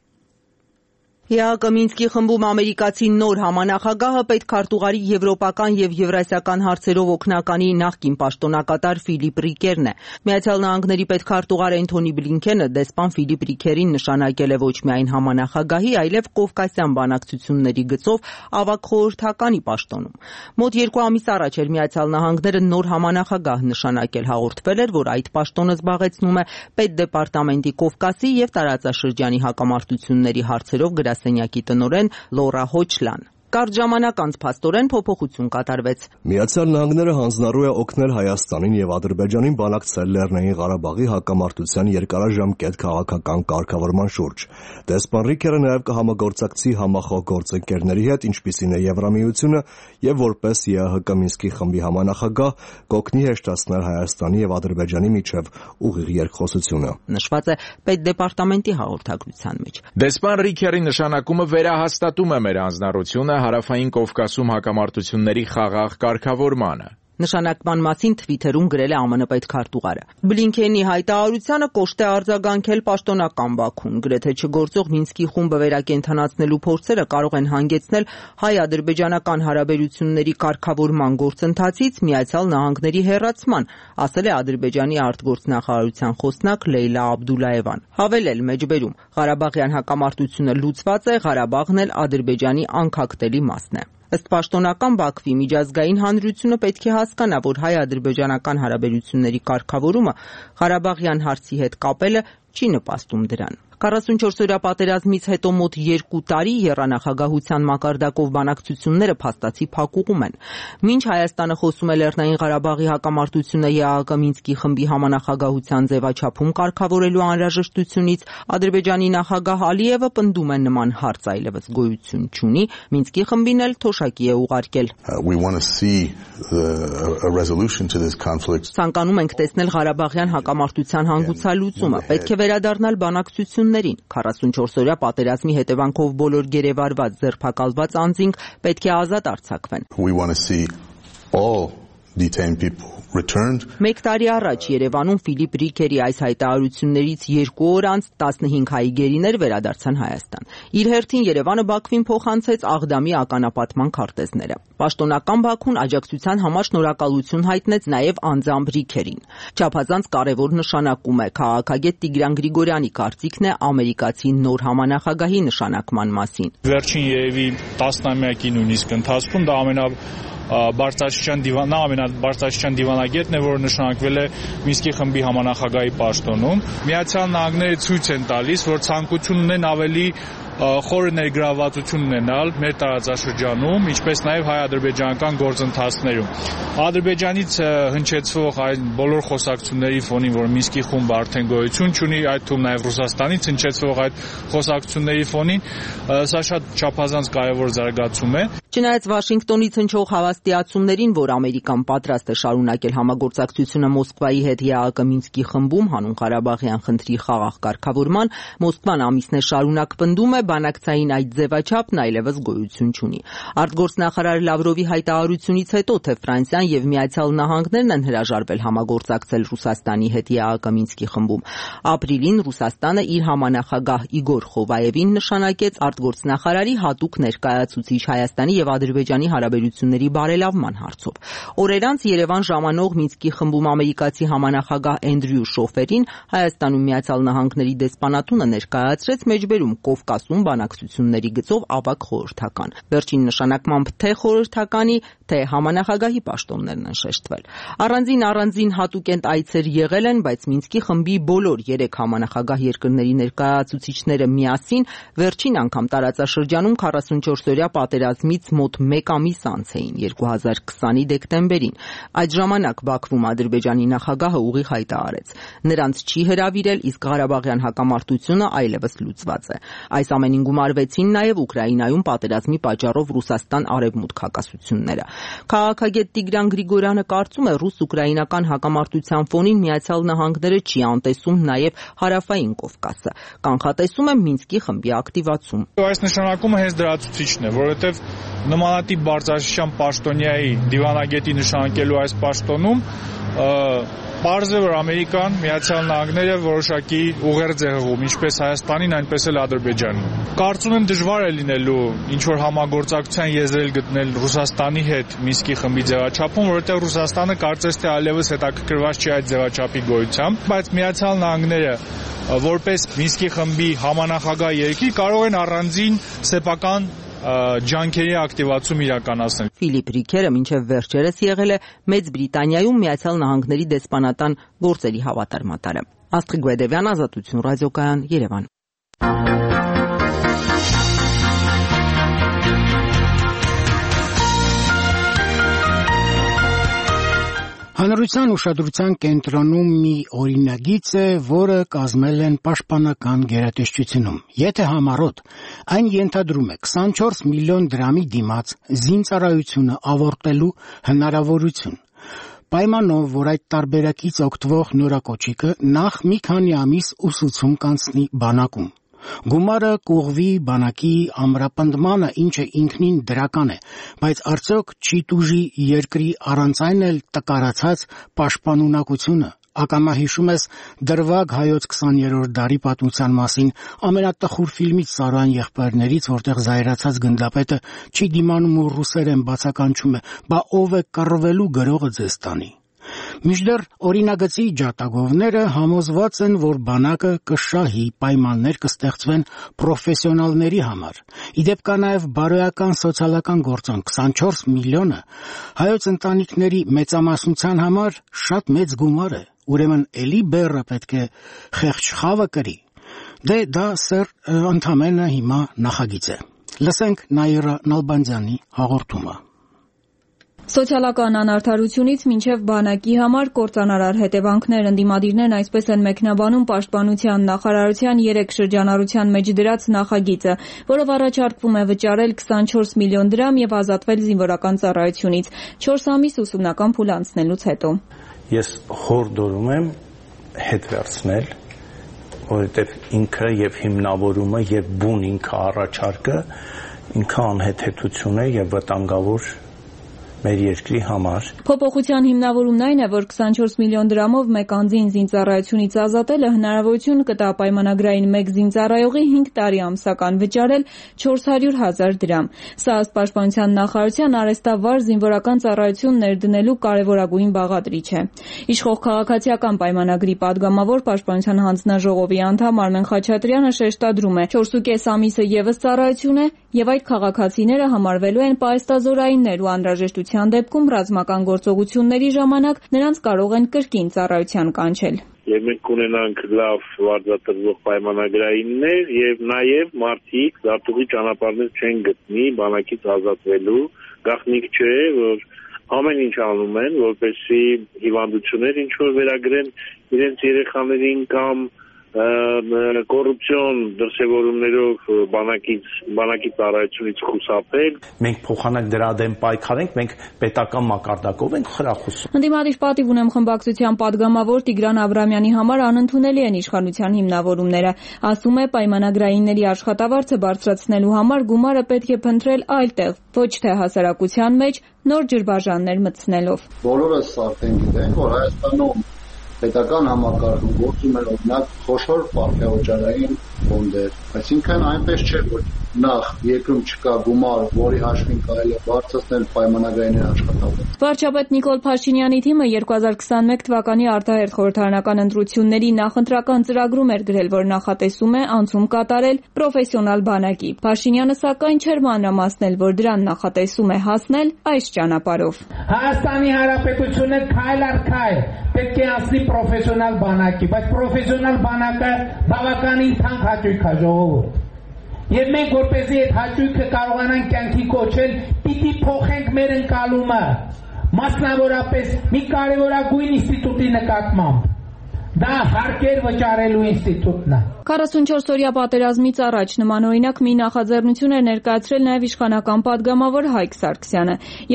ԵԱՀԿ Մինսկի խմբում ամերիկացի նոր համանախագահը պետքարտուղարի եվրոպական եւ եվրասիական հարցերով օգնականի նախկին պաշտոնակատար Ֆիլիպ Ռիկերն է։ Միացյալ Նահանգների պետքարտուղար Էնթոնի Բլինքենը դեսպան Ֆիլիպ Ռիկերին նշանակել է ոչ միայն համանախագահի, այլև Կովկասյան բանակցությունների գծով ավագ խորհրդականի պաշտոնում։ Մոտ 2 ամիս առաջ էլ Միացյալ Նահանգները նոր համանախագահ նշանակել, հաղորդվել էր, որ այդ պաշտոնը զբաղեցնում է պետդեպարտամենտի Կովկասի եւ տարածաշրջանի հակամարտությունների հարցերով գրասենյակի տնօրեն Լորա Հոչլան։ Կարճ ժամանակ անց փաստորեն փոփոխություն կատարվեց։ Միացյալ Նահանգները հանձնառու է օգնել Հայաստանին եւ Ադրբեջանին բանակցել Լեռնային Ղարաբաղի հակամարտության երկարաժամկետ քաղաքական կարգավորման շուրջ։ Դեսպան Ռիկերը նաեւ կհամագործակցի համախոհ գործընկերների հետ, ինչպիսին է Եվրամիությունը, եւ որպես ԵԱՀԿ Մինսկի խմբի համանախագահ կօգնի հեշտացնել Հայաստանի եւ Ադրբեջանի միջև ուղիղ երկխոսությունը։ Նշված է պետդեպարտամենտի հաղորդագրության մեջ։ Դեսպան Ռիկերի նշանակումը վերահաստատում է մեր հանձնառությունը Հարավային Կովկասում հակամարտությունների խաղաղ կարգավորմանը։ Նշանակման մասին Թվիթերում գրել է ԱՄՆ պետքարտուղարը։ Բլինքենի հայտարարությանը կոշտ է արձագանքել պաշտոնական Բաքուն։ Գրեթե չգործող Մինսկի խումբը վերակենդանացնելու փորձերը կարող են հանգեցնել հայ-ադրբեջանական հարաբերությունների կարգավորման գործընթացից Միացյալ Նահանգների հեռացման, ասել է Ադրբեջանի արտգործնախարարության խոսնակ Լեյլա Աբդուլաևան։ Հավելել մեջբերում. Ղարաբաղյան հակամարտությունը լուծված է, Ղարաբաղն էլ Ադրբեջանի անկախտելի մասն է։ Ըստ պաշտոնական Բաքվի միջազգային հանրությունը պետք է հասկանա, որ հայ-ադրբեջանական հարաբերությունների կարգավորումը Ղարաբաղյան հարցի հետ կապելը չի նպաստում դրան։ 44-օրյա պատերազմից հետո մոտ 2 տարի եռանախագահության մակարդակով բանակցությունները փաստացի փակուղում են։ Մինչ Հայաստանը խոսում է Լեռնային Ղարաբաղի հակամարտությունը ԵԱՀԿ Մինսկի խմբի համանախագահության ձևաչափում կարգավորելու անհրաժեշտությունից, Ադրբեջանի նախագահ Ալիևը պնդում է նման հարց այլևս գոյություն չունի, Մինսկի խմբին էլ թոշակի է ուղարկել։ Ցանկանում ենք տեսնել Ղարաբաղյան հակամարտության հանգուցալուծումը, պետք է վերադառնալ բանակցություններին, 44-օրյա պատերազմի հետևանքով բոլոր գերեվարված ձերբակալված անձինք պետք է ազատ արձակվեն։ Մեկ տարի առաջ Երևանում Ֆիլիպ Ռիկերի այս հայտարարություններից 2 օր անց 15 հայ գերիներ վերադարձան Հայաստան։ Իր հերթին Երևանը Բաքվին փոխանցեց Աղդամի ականապատման քարտեզները։ Պաշտոնական Բաքուն աջակցության համար շնորհակալություն հայտնեց նաև անձամբ Ռիկերին։ Չափազանց կարևոր նշանակում է քաղաքագետ Տիգրան Գրիգորյանի կարծիքն է ամերիկացի նոր համանախագահի նշանակման մասին։ Վերջին երևի տասնամյակի նույնիսկ ընթացքում դա ամենաբարձրաստիճան դիվանագետն է, որը նշանակվել է Մինսկի խմբի համանախագահի պաշտոնում։ Միացյալ Նահանգները ցույց են տալիս, որ ցանկություն ունեն ավելի խորը ներգրավվածություն ունենալ մեր տարածաշրջանում, ինչպես նաև հայ-ադրբեջանական գործընթացներում։ Ադրբեջանից հնչեցվող այն բոլոր խոսակցությունների ֆոնին, որ Մինսկի խումբը արդեն գոյություն չունի, այդ թվում նաև Ռուսաստանից հնչեցվող այդ խոսակցությունների ֆոնին, սա շատ չափազանց կարևոր զարգացում է։ Չնայած Վաշինգտոնից հնչող հավաստիացումներին, որ Ամերիկան պատրաստ է շարունակել համագործակցությունը Մոսկվայի հետ ԵԱՀԿ Մինսկի խմբում հանուն Ղարաբաղյան խնդրի խաղաղ կարգավորման, Մոսկվան ամիսներ շարունակ պնդում է, բանակցային այդ ձևաչափն այլևս գոյություն չունի։ Արտգործնախարար Լավրովի հայտարարությունից հետո, թե Ֆրանսիան եւ Միացյալ Նահանգներն են հրաժարվել համագործակցել Ռուսաստանի հետ ԵԱՀԿ Մինսկի խմբում, ապրիլին Ռուսաստանը իր համանախագահ Իգոր Խովայևին նշանակեց արտգործնախարարի հատուկ ներկայացուցիչ Հայաստանի եւ Ադրբեջանի հարաբերությունների բարելավման հարցով։ Օրեր անց Երևան ժամանող Մինսկի խմբում ամերիկացի համանախագահ Էնդրյու Շոֆերին Հայաստանում Միացյալ Նահանգների դեսպանատունը ներկայացրեց մեջբերում Կովկասում բանակցությունների գծով ավագ խորհրդական։ Վերջին նշանակմամբ թե խորհրդականի, թե համանախագահի պաշտոններն են շեշտվել։ Առանձին հատուկ այցեր եղել են, բայց Մինսկի խմբի բոլոր 3 համանախագահ երկրների ներկայացուցիչները միասին վերջին անգամ տարածաշրջանում 44-օրյա պատերազմից մոտ 1 ամիս անց էին 2020-ի դեկտեմբերին։ Այդ ժամանակ Բաքվում Ադրբեջանի նախագահը ուղիղ հայտարարեց. նրանց չի հրավիրել, իսկ Ղարաբաղյան հակամարտությունը այլևս լուծված է։ Այս ամենին գումարվեցին նաև Ուկրաինայում պատերազմի պատճառով Ռուսաստան-Արևմուտք հակասությունները։ Քաղաքագետ Տիգրան Գրիգորյանը կարծում է, ռուս-ուկրաինական հակամարտության ֆոնին Միացյալ Նահանգները չի անտեսում նաև հարավային Կովկասը, կանխատեսում է Մինսկի խմբի ակտիվացում։ Այս նշանակումը հենց դրա ցուցիչն է, որովհետև նմանատիպ բարձրաստիճան պաշտոնյայի դիվանագետի նշանակելու այս պաշտոնում պարզ է, որ Ամերիկան, Միացյալ Նահանգները որոշակի ուղերձ է հղում ինչպես Հայաստանին, այնպես էլ Ադրբեջանին։ Կարծում եմ դժվար է լինելու ինչ-որ համագործակցության եզրել գտնել Ռուսաստանի հետ Մինսկի խմբի ձևաչափում, որովհետև Ռուսաստանը կարծես թե այլևս հետաքրքրված չի այդ ձևաչափի գոյությամբ, բայց Միացյալ Նահանգները որպես Մինսկի խմբի համանախագահ երկիր կարող են առանձին սեփական ջանքերի ակտիվացում իրականացնել։ Ֆիլիպ Ռիկերը մինչև վերջերս եղել է Մեծ Բրիտանիայում Միացյալ Նահանգների դեսպանատան գործերի հավատարմատարը։ Աստղիկ Բեդևյան, Ազատություն ռադիոկայան, Երևան։ Հանրության ուշադրության կենտրոնում մի օրինագիծ է, որը կազմել են Պաշտպանական գերատեսչությունում։ Եթե համառոտ, այն ենթադրում է 24 միլիոն դրամի դիմաց զինծառայությունը ավարտելու հնարավորություն։ Պայմանով, որ այդ տարբերակից օգտվող նորակոչիկը նախ մի քանի ամիս ուսուցում կանցնի բանակում։ Գումարը կուղվի բանակի ամրապնդմանը, ինչը ինքնին դրական է, բայց արդյոք չի տուժի երկրի առանց այն էլ տկարացած պաշտպանունակությունը։ Ակամա հիշում ես Դրվագ հայոց 20-րդ դարի պատմության մասին ամենատխուր ֆիլմից Սարոյան եղբայրներից, որտեղ զայրացած գնդապետը չի դիմանում ու ռուսերեն բացականչում է. «Բա ով է կռվելու գրողը ձեզ տանի»։ Մինչդեռ օրինագծի ջատագովները համոզված են, որ բանակը կշահի, պայմաններ կստեղծվեն պրոֆեսիոնալների համար։ Իդեպ կա նաև բարոյական սոցիալական գործոն 24 միլիոնը հայոց ընտանիքների մեծամասնության համար շատ մեծ գումար է, ուրեմն էլի բեռը պետք է խեղճ խավը կրի։ Դե դա սեր ընդամենը հիմա նախագիծ է։ Լսենք Նաիրա Նալբանդյանի հաղորդումը։ Սոցիալական անարդարությունից մինչև բանակի համար կործանարար հետևանքներ ընդդիմադիրներն այսպես են մեկնաբանում Պաշտպանության նախարարության 3 շրջանառության մեջ դրած նախագիծը, որով առաջարկվում է վճարել 24 միլիոն դրամ եւ ազատվել զինվորական ծառայությունից 4 ամիս ուսումնական փուլ անցնելուց հետո։ Ես հորդորում եմ հետ վերցնել, որովհետեւ ինքը եւ հիմնավորումը եւ բուն ինքը առաջարկը ինքը անհեթեթություն է եւ վտանգավոր մեր երկրի համար։ Փոփոխության հիմնավորումն այն է, որ 24 միլիոն դրամով մեկ անձին զինծառայությունից ազատելը հնարավորություն կտա պայմանագրային մեկ զինծառայողի 5 տարի ամսական վճարել 400,000 դրամ։ Սա ըստ Պաշտպանության նախարարության արհեստավար զինվորական ծառայություն ներդնելու կարևորագույն բաղադրիչ է։ Իշխող քաղաքացիական պայմանագրի падգամավոր Պաշտպանության հանձնաժողովի անդամ Արմեն Խաչատրյանը շեշտադրում է 4.5 ամիսը եւս ծառայություն է եւ այդ քաղաքացիները համարվելու են պայստազորայիններ ու անհրաժեշտության դեպքում ռազմական գործողությունների ժամանակ նրանց կարող են կրկին ծառայության կանչել։ Եվ մենք կունենանք լավ վարձատրվող պայմանագրայիններ եւ նաեւ մարդիկ դատուղի ճանապարհներ չեն գտնի բանակից ազատվելու, գաղտնիք չէ, որ ամեն ինչ անում են, որպեսզի հիվանդություններ ինչ որ վերագրեն իրենց երեխաներին կամ կոռուպցիոն դրսևորումներով բանակի ծառայությունից խուսափել։ Մենք փոխանակ դրա դեմ պայքարենք, մենք պետական մակարդակով ենք խրախուսում։ Ընդդիմադիր պատիվ ունեմ խմբակցության падգամավոր Տիգրան Աբրամյանի համար անընդունելի են իշխանության հիմնավորումները։ Ասում է պայմանագրայինների աշխատավարձը բարձրացնելու համար գումարը պետք է փնտրել այլ տեղ, ոչ թե հասարակության մեջ նոր ջրբաժաններ մտցնելով։ Բոլորս արդեն գիտենք, որ Հայաստանում պետական համակարգում գործում են օրինակ խոշոր պարքեոջարային ֆոնդեր, այսինքն այնպես չէ, որ նախ երկրում չկա գումար, որի հաշվին կարելի է բարձրացնել պայմանագրային աշխատավարձ։ Վարչապետ Նիկոլ Փաշինյանի թիմը 2021 թվականի արտահերթ խորհրդարանական ընտրությունների նախընտրական ծրագրում էր գրել, որ նախատեսում է անցում կատարել պրոֆեսիոնալ բանակի։ Փաշինյանը սակայն չէր մանրամասնել, որ դրան նախատեսում է հասնել այս ճանապարհով։ Հայաստանի Հանրապետությունը քայլ առ քայլ պետք է անցնի պրոֆեսիոնալ բանակի, բայց պրոֆեսիոնալ բանակը բավականին թանկ հաճույք է ժողովուրդ։ Եվ մենք որպեսզի այդ հաճույքը կարողանանք կյանքի կոչել, պիտի փոխենք մեր ընկալումը, մասնավորապես մի կարևորագույն ինստիտուտի նկատմամբ։ Դա հարկեր վճարելու ինստիտուտն է։ 44-օրյա պատերազմից առաջ նմանօրինակ մի նախաձեռնություն էր ներկայացրել նաև իշխանական падգամավոր Հայկ Սարգսյանը։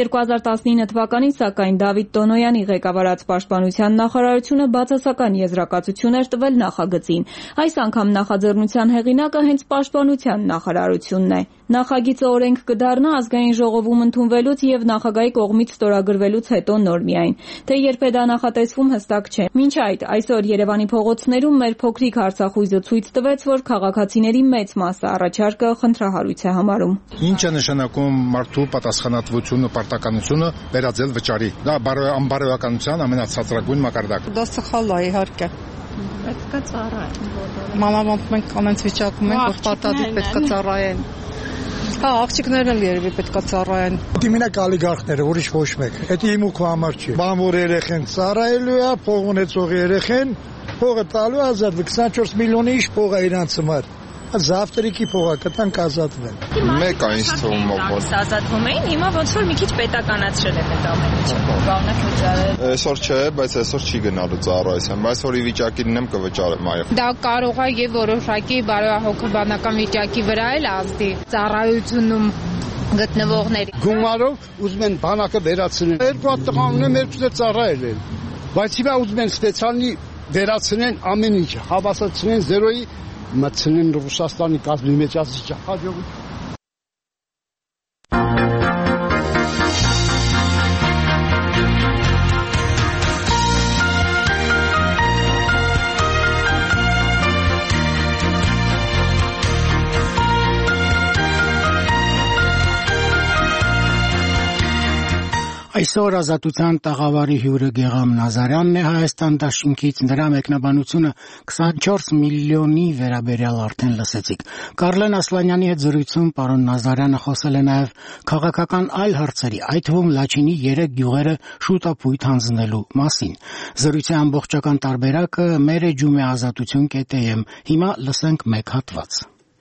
2019 թվականին սակայն Դավիթ Տոնոյանի ղեկավարած Պաշտպանության նախարարությունը բացասական եզրակացություն էր տվել նախագծին։ Այս անգամ նախաձեռնության հեղինակը հենց Պաշտպանության նախարարությունն է։ Նախագիծը օրենք կդառնա ազգային ժողովում ընդունվելուց եւ նախագահի կողմից ստորագրվելուց հետո նոր միայն։ Թե երբ է դա նախատեսվում հստակ չէ։ Մինչ այդ այսօր Երևանի փողոցներում մեր փոքրիկ հարցախույզը ցույց տվեց, որ քաղաքացիների մեծ մասը առաջարկը խնդրահարույց է համարում։ Ինչ է նշանակում մարդու պատասխանատվությունը, պարտականությունը վերածել վճարի։ Դա անբարոյականության ամենացածրագույն մակարդակը։ Դա սխալ է, իհարկե։ Պետք է ծառայեն։ Մանավանդ մենք ամենից վիճակում ենք, որ պարտադիր պետք է ծառայեն։ Հա, աղջիկներն էլ երևի պետք է ծառայեն։ Դի մենակ ալիգարխները, ուրիշ ոչ մեկ։ Դա իմ ու քո համար չի։ Բանվոր երեխեն ծառայելու է, փող ունեցող երեխեն փողը տալու ազատ 24 միլիոնի ինչ փող է իրանց համար։ Զավտրիկի փողը կտանք ազատվել։ Մեկ այնց թվում մոկոտ։ Ազատվում էին, հիմա ոնց որ մի քիչ պետականացրել է այդ ամեն ինչը։ Բանակ վճարել։ Այսօր չէ, բայց այսօր չի գնալու ծառայության, բայց որ ի վիճակի լինեմ կվճարեմ, այո։ Դա կարող է եւ որոշակի բարոյահոգեբանական վիճակի վրա էլ ազդի ծառայությունում գտնվողների։ Գումարով ուզում են բանակը վերացնեն։ Երկու հատ տղա ունեմ, երկուսը ծառայել են։ Բայց հիմա ուզում են սպեցիալնի վերացնեն ամեն ինչ, հավասարցնեն զերոյի մտցնեն Ռուսաստանի կազմի մեջ ասիչ հաջողություն։ Այսօր Ազատության տաղավարի հյուրը Գեգամ Նազարյանն է Հայաստան դաշինքից, նրա մեկնաբանությունը 24 միլիոնի վերաբերյալ արդեն լսեցիք։ Կարլեն Ասլանյանի հետ զրույցում պարոն Նազարյանը խոսել է նաև քաղաքական այլ հարցերի, այդ թվում Լաչինի 3 գյուղերը շուտապույտ հանձնելու մասին։ Զրույցի ամբողջական տարբերակը մեր էջում է Ազատություն.am։ Հիմա լսենք մեկ հատված։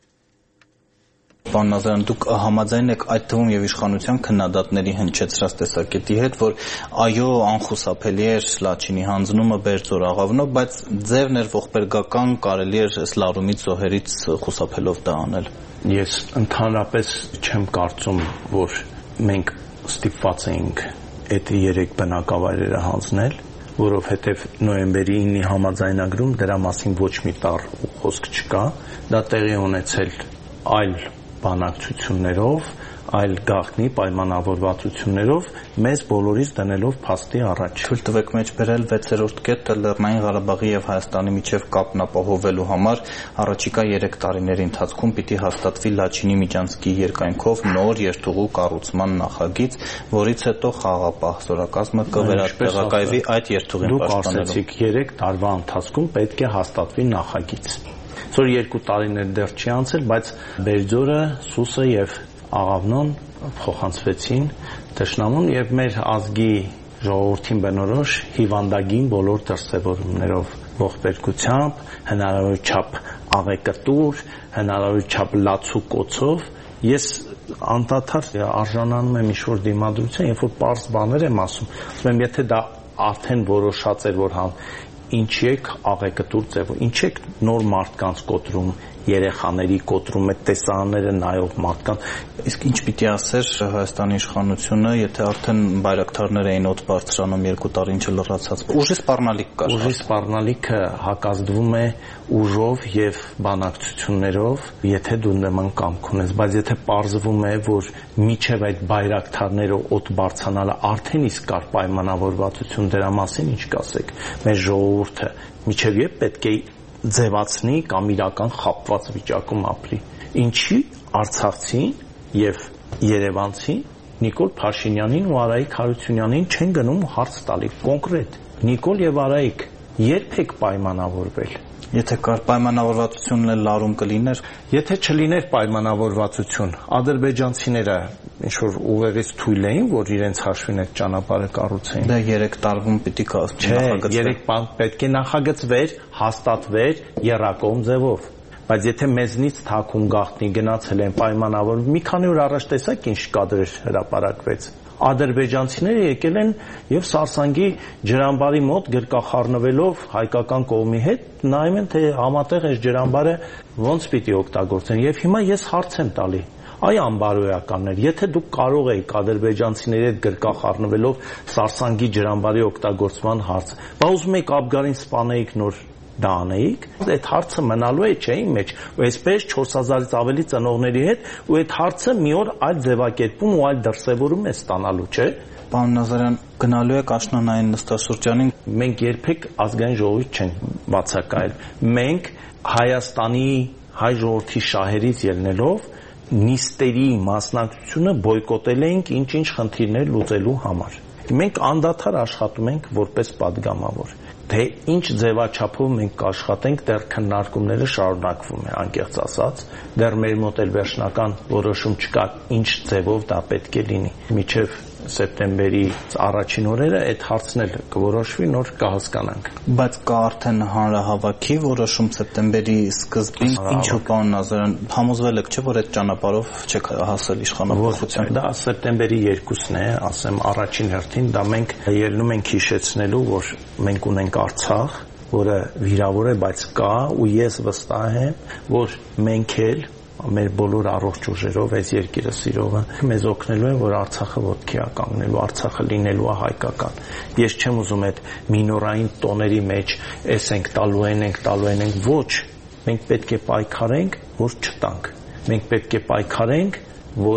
Պարոն Նազարյան, դուք համաձայն եք այդ թվում եւ իշխանության քննադատների հնչեցրած տեսակետի հետ, որ այո, անխուսափելի էր Լաչինի հանձնումը Բերձոր աղավնով, բայց ձևն էր ողբերգական, կարելի էր լարումից զոհերից խուսափելով դա անել։ Ես ընդհանրապես չեմ կարծում, որ մենք ստիպված էինք այդ 3 բնակավայրերը հանձնել, որովհետեւ նոյեմբերի 9-ի համաձայնագրում դրա մասին ոչ մի տառ խոսք չկա, դա տեղի ունեցել այլ բանակցություններով, այլ գաղտնի պայմանավորվածություններով մեզ բոլորիս դնելով փաստի առաջ։ Թույլ տվեք մեջբերել 6-րդ կետը Լեռնային Ղարաբաղի եւ Հայաստանի միջև կապն ապահովելու համար առաջիկա 3 տարիների ընթացքում պիտի հաստատվի Լաչինի միջանցքի երկայնքով նոր երթուղու կառուցման նախագիծ, որից հետո խաղաղապահ զորակազմը կվերատեղակայվի այդ երթուղին պաշտպանելու։ Դուք ասացիք 3 տարվա ընթացքում պետք է հաստատվի նախագիծ։ Որ 2 տարիներ դեռ չի անցել, բայց Բերձորը, Սուսը եւ Աղավնոն փոխանցվեցին Տշնամուն եւ մեր ազգի ժողովրդին բնորոշ հիվանդագին բոլոր դրսևորումներով, ողբերգությամբ, հնարավոր չափ աղեկտուր, հնարավոր չափ լացու կոծով։ Ես անդադար արժանանում եմ ինչ-որ դիմադրության, երբ որ պարզ բաներ եմ ասում, ասում եմ, եթե դա արդեն որոշած էր, որ ինչի եք աղեկտուր ձևով, ինչի եք նոր մարդկանց կոտրում, երեխաների կոտրում, այդ տեսարանները նայող մարդկանց, իսկ ինչ պիտի ասեր Հայաստանի իշխանությունը, եթե արդեն բայրակթարներ էին օդ բարձրանում 2 տարի ինչը լրացած։ Ուժի սպառնալիք կար։ Ուժի սպառնալիքը հակազդվում է ուժով եւ բանակցություններով, եթե դու նման կամք ունես, բայց եթե պարզվում է, որ միջև այդ բայրակթարները օդ բարձրանալը արդեն իսկ կար պայմանավորվածություն, դրա մասին ինչ կասեք։ Մեր ժողովուրդը միջև երբ պետք է ձևացնի կամ իրական խապված վիճակում ապրի։ Ինչի արցախցին եւ երևանցին Նիկոլ Փաշինյանին ու Արայիկ Հարությունյանին չեն գնում հարց տալի կոնկրետ։ Նիկոլ եւ Արայիկ երբ եք պայմանավորվել։ Եթե կար պայմանավորվածությունն էլ լարում կլիներ, եթե չլիներ պայմանավորվածություն, ադրբեջանցիները ինչ որ ուղեղից թույլ էին, որ իրենց հաշվին այդ ճանապարհը կառուցեին։ Դա 3 տարվում պիտի նախագծվեր։ 3 բան պետք է նախագծվեր, հաստատվեր եռակողմ ձևով։ Բայց եթե մեզնից թաքուն գաղտնի գնացել են պայմանավոր, մի քանի օր առաջ տեսակ ինչ կադրեր հրապարակվեց։ Ադրբեջանցիները եկել են եւ Սարսանգի ջրամբարի մոտ գրկախառնվելով հայկական կողմի հետ նայում են թե համատեղ այս ջրամբարը ոնց պիտի օգտագործեն եւ հիմա ես հարց եմ տալի այ անբարոյականներ եթե դուք կարող եք ադրբեջանցիների հետ գրկախառնվելով Սարսանգի ջրամբարի օգտագործման հարց բա ուզում եք Աբգարին սպանեիք նոր դա անեիք այդ հարցը մնալու է չէ իմ մեջ ու այսպես 4000-ից ավելի ծնողների հետ ու այդ հարցը մի օր այլ ձևակերպում ու այլ դրսևորում է ստանալու չէ Պարոն Նազարյան գնալու եք աշնանային նստաշրջանին մենք երբեք ազգային ժողովուրդ չենք բացակայել մենք Հայաստանի հայ ժողովրդի շահերից ելնելով նիստերի մասնակցությունը բոյկոտել ենք ինչ-ինչ խնդիրներ լուծելու համար մենք անդադար աշխատում ենք որպես падգամավոր թե ինչ ձևաչափով մենք կաշխատենք դեռ քննարկումները շարունակվում է անկեղծ ասած դեռ մեր մոտ էլ վերջնական որոշում չկա ինչ ձևով դա պետք է լինի մինչև սեպտեմբերի առաջին օրերը այդ հարցն էլ կորոշվի նոր կհասկանանք բայց կա արդեն հանրահավաքի որոշում սեպտեմբերի սկզբին ինչու պարոն Նազարյան համոզվել եք չէ որ այդ ճանապարհով չեք հասել իշխանապողության դա սեպտեմբերի 2-ն է ասեմ առաջին հերթին դա մենք ելնում ենք հիշեցնելու որ մենք ունենք Արցախ որը վիրավոր է բայց կա ու ես վստահ եմ որ մենք էլ մեր բոլոր առողջ ուժերով այս երկիրը սիրողը մեզ օգնելու են որ Արցախը ոտքի է կանգնելու Արցախը լինելու է հայկական ես չեմ ուզում այդ մինորային տոների մեջ էս ենք տալու ենք ոչ մենք պետք է պայքարենք որ չտանք մենք պետք է պայքարենք որ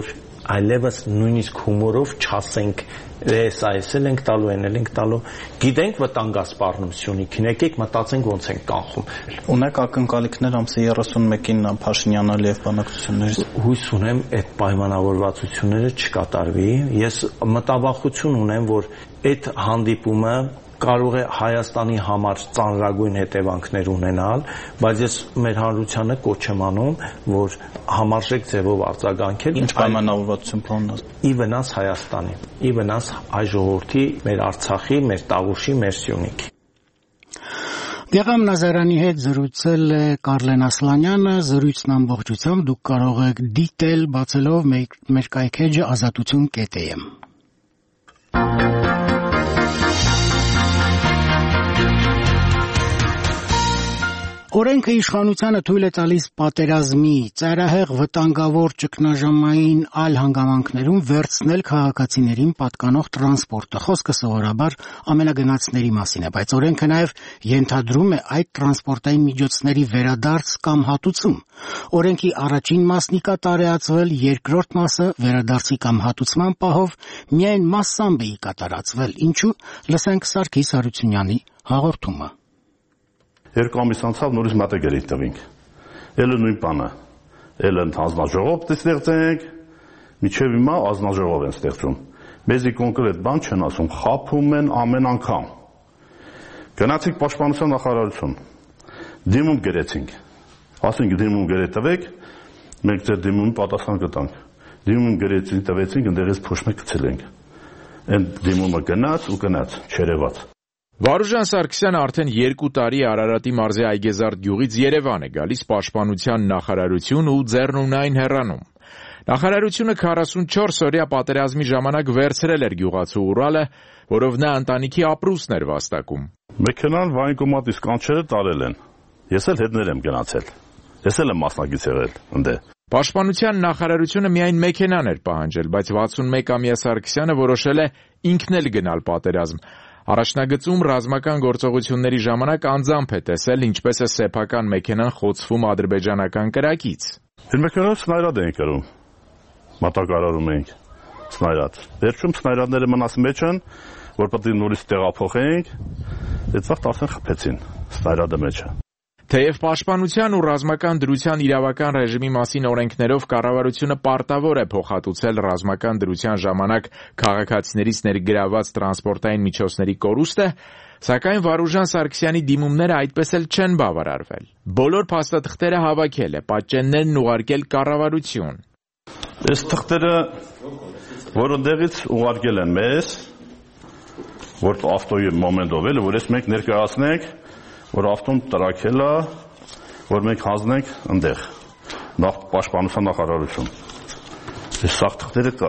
այլևս նույնիսկ հումորով չասենք սա էսել ենք տալու, էնել ենք տալու, գիտենք վտանգասպառնությունիքին, եկեք մտածենք ոնց ենք կանխում։ Ունեք ակնկալիքներ ամսի 31-ին Փաշինյանը Ալիև բանակցություններից։ Հույս ունեմ այդ պայմանավորվածությունները չկատարվի։ Ես մտավախություն ունեմ, որ այդ հանդիպումը կարող է Հայաստանի համար ծանրագույն հետևանքներ ունենալ, բայց ես մեր հանրությանը կոչ եմ անում, որ համարժեք ձևով արձագանքել ինչ պայմանավորվածություն պլանն ի վնաս Հայաստանի, ի վնաս հայ ժողովրդի, մեր Արցախի, մեր Տավուշի, մեր Սյունիքի։ Գեգամ Նազարյանի հետ զրուցել է Կարլեն Ասլանյանը, զրույցն ամբողջությամբ դուք կարող եք դիտել բացելով մեր կայքեջը ազատություն.am։ Օրենքը իշխանությանը թույլ է տալիս պատերազմի, ծայրահեղ վտանգավոր ճգնաժամային այլ հանգամանքներում վերցնել քաղաքացիներին պատկանող տրանսպորտը։ Խոսքը սովորաբար ամենագնացների մասին է, բայց օրենքը նաև ենթադրում է այդ տրանսպորտային միջոցների վերադարձ կամ հատուցում։ Օրենքի առաջին մասն ի կատար է ածվել, երկրորդ մասը վերադարձի կամ հատուցման պահով միայն մասամբ է ի կատար ածվել։ Ինչու՞, լսենք Սարգիս Հարությունյանի հաղորդումը։ 2 ամիս անցավ նորից մատեգերի տվինք։ Էլը նույն բանը։ Էլը հանձնաժողով ստեղծենք, միջև հիմա հանձնաժողով են ստեղծում։ Մեզի կոնկրետ բան չեն ասում, խափում են ամեն անգամ։ Գնացինք պաշտպանության նախարարություն։ Դիմում գրեցինք։ Ասենք դիմում գրե տվեք, մենք ձեր դիմումին պատասխան կտանք։ Դիմում գրեցինք, տվեցինք, ընդեղից փոշմե գցել ենք։ Այն դիմումը գնաց ու գնաց, չերևաց։ Վարուժան Սարգսյանը արդեն 2 տարի Արարատի մարզի Այգեզարդ գյուղից Երևան է գալիս պաշտպանության նախարարություն ու ձեռնունայն հեռանում։ Նախարարությունը 44-օրյա պատերազմի ժամանակ վերցրել էր գյուղացու Ուրալը, որով նա ընտանիքի ապրուստն էր վաստակում։ Մեքենան վայնկոմատից կանչերը տարել են։ Ես էլ հետներ եմ գնացել։ Ես էլ եմ մասնակից եղել ընդե։ Պաշտպանության նախարարությունը միայն մեքենան էր պահանջել, բայց 61-ամյա Սարգսյանը որոշել է ինքն էլ գնալ պատերազմ։ Առաջնագծում ռազմական գործողությունների ժամանակ անձամբ է տեսել, ինչպես է սեփական մեքենան խոցվում ադրբեջանական կրակից։ Մեքենան սնայրադ ենք կրում, մատակարարում ենք սնայրադ։ Վերջում սնայրադները մնաց մեջ են, որ պետք է նորից տեղափոխենք, այդ վաղ ասեն խփեցին սնայրադը մեջը։ Թեև պաշտպանության ու ռազմական դրության իրավական ռեժիմի մասին օրենքներով կառավարությունը պարտավոր է փոխհատուցել ռազմական դրության ժամանակ քաղաքացիներից ներգրավված տրանսպորտային միջոցների կորուստը, սակայն Վարուժան Սարգսյանի դիմումները այդպես էլ չեն բավարարվել։ Բոլոր փաստաթղթերը հավաքել է, պատճեններն ուղարկել կառավարություն։ Այս թղթերը, որոնցից ուղարկել են մեզ, որ ավտոյի մոմենտով էլ, որ ես մենք ներկայացնենք, որ ավտոն տրակել է, որ մենք հանձնենք ընդեղ, նախ պաշտպանության նախարարություն։ Այս սաղ թղթերը կա,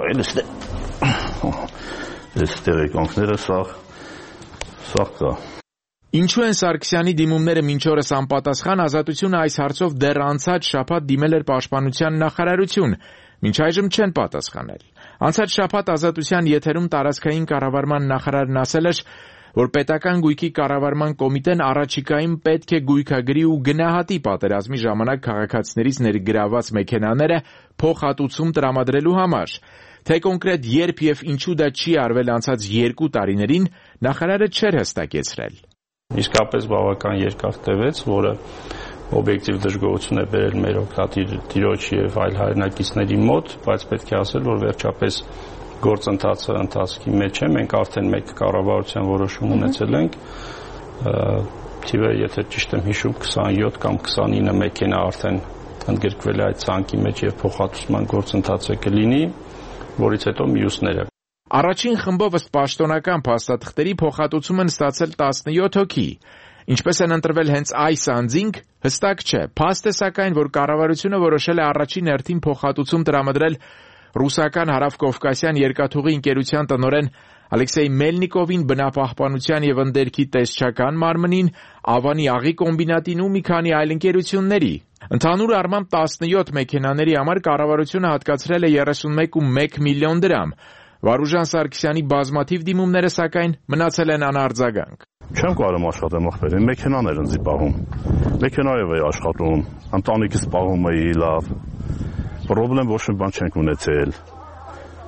այս տեղեկանքները սաղ կա։ Ինչու են Սարգսյանի դիմումները մինչ օրս անպատասխան, Ազատությունը այս հարցով դեռ անցած շաբաթ դիմել էր պաշտպանության նախարարություն, մինչ այժմ չեն պատասխանել։ Անցած շաբաթ Ազատության եթերում տարածքային կառավարման նախարարն ասել էր, որ պետական գույքի կառավարման կոմիտեն առաջիկայում պետք է գույքագրի ու գնահատի պատերազմի ժամանակ քաղաքացիներից ներգրավված մեքենաները փոխհատուցում տրամադրելու համար։ Թե կոնկրետ երբ եւ ինչու դա չի արվել անցած 2 տարիներին, նախարարը չէր հստակեցրել։ Իսկապես բավական երկար տևեց, որը օբյեկտիվ դժգոհություն է բերել մեր օգտատիր տիրոջ եւ այլ հայրենակիցների մոտ, բայց պետք է ասել, որ վերջապես գործընթացը ընթացքի մեջ է, մենք արդեն մեկ կառավարության որոշում ունեցել ենք, թիվը, եթե ճիշտ եմ հիշում, 27 կամ 29 մեքենա արդեն ընդգրկվել է այդ ցանկի մեջ եւ փոխհատուցման գործընթացը կլինի, որից հետո մյուսները։ Առաջին խմբով ըստ պաշտոնական փաստաթղթերի փոխհատուցում են ստացել 17 հոգի։ Ինչպես են ընտրվել հենց այս անձինք, հստակ չէ։ Փաստ է սակայն, որ կառավարությունը որոշել է առաջին հերթին փոխհատուցում տրամադրել ռուսական հարավկովկասյան երկաթուղի ընկերության տնօրեն Ալեքսեյ Մելնիկովին բնապահպանության եւ ընդերքի տեսչական մարմնին, Ավանի աղի կոմբինատին ու մի քանի այլ ընկերությունների։ Ընդհանուր առմամբ 17 մեքենաների համար կառավարությունը հատկացրել է 31.1 միլիոն դրամ։ Վարուժան Սարգսյանի բազմաթիվ դիմումները սակայն մնացել են անարձագանք։ Չեմ կարում աշխատեմ ախպերին, մեքենաներ ընձի պահում։ Մեքենայով էի աշխատում, ընտանիքից պահում էի լավ։ Պրոբլեմ ոչ մի բան չենք ունեցել։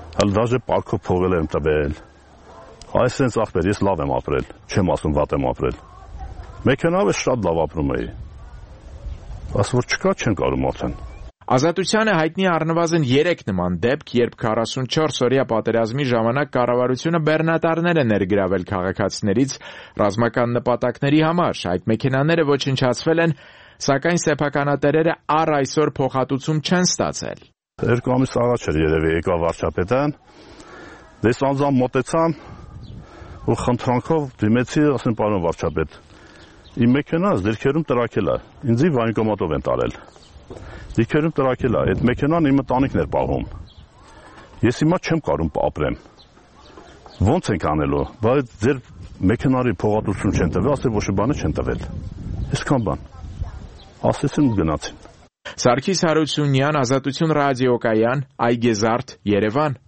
Հəլ դաժե պարքով փողել եմ տվել։ Այս sense ախպեր, ես լավ եմ ապրել, չեմ ասում վատ եմ ապրել։ Մեքենայով շատ լավ ապրում էի։ Ասում որ չկա չեն կարող մոթեն։ Ազատությանը հայտնի առնվազն 3 նման դեպք, երբ 44 օրյա պատերազմի ժամանակ կառավարությունը բեռնատարներ է ներգրավել քաղաքացիներից ռազմական նպատակների համար։ Այդ մեքենաները ոչնչացվել են, սակայն սեփականատերերը առ այսօր փոխհատուցում չեն ստացել։ 2 ամիս առաջ էր երևի եկավ վարչապետան, դες անձամ մոտեցամ ու խնդրանքով դիմեցի, ասեմ պարոն վարչապետ, իմ մեքենաս դիրքերում տրակել է, ինձի վայնկոմատով են տարել։ Դիրքերում տրակել է, այդ մեքենան իմ տանիքն էր պահում։ Ես հիմա չեմ կարող ապրեմ։ Ոնց ենք անելու, բայց ձեր մեքենարի փոխհատուցում չեն տվել, ասել ոչ մի բան չեն տվել։ Այսքան բան։ Ասեցին ու գնացին։ Սարգիս Հարությունյան, Ազատություն ռադիոկայան, Այգեզարդ, Երևան։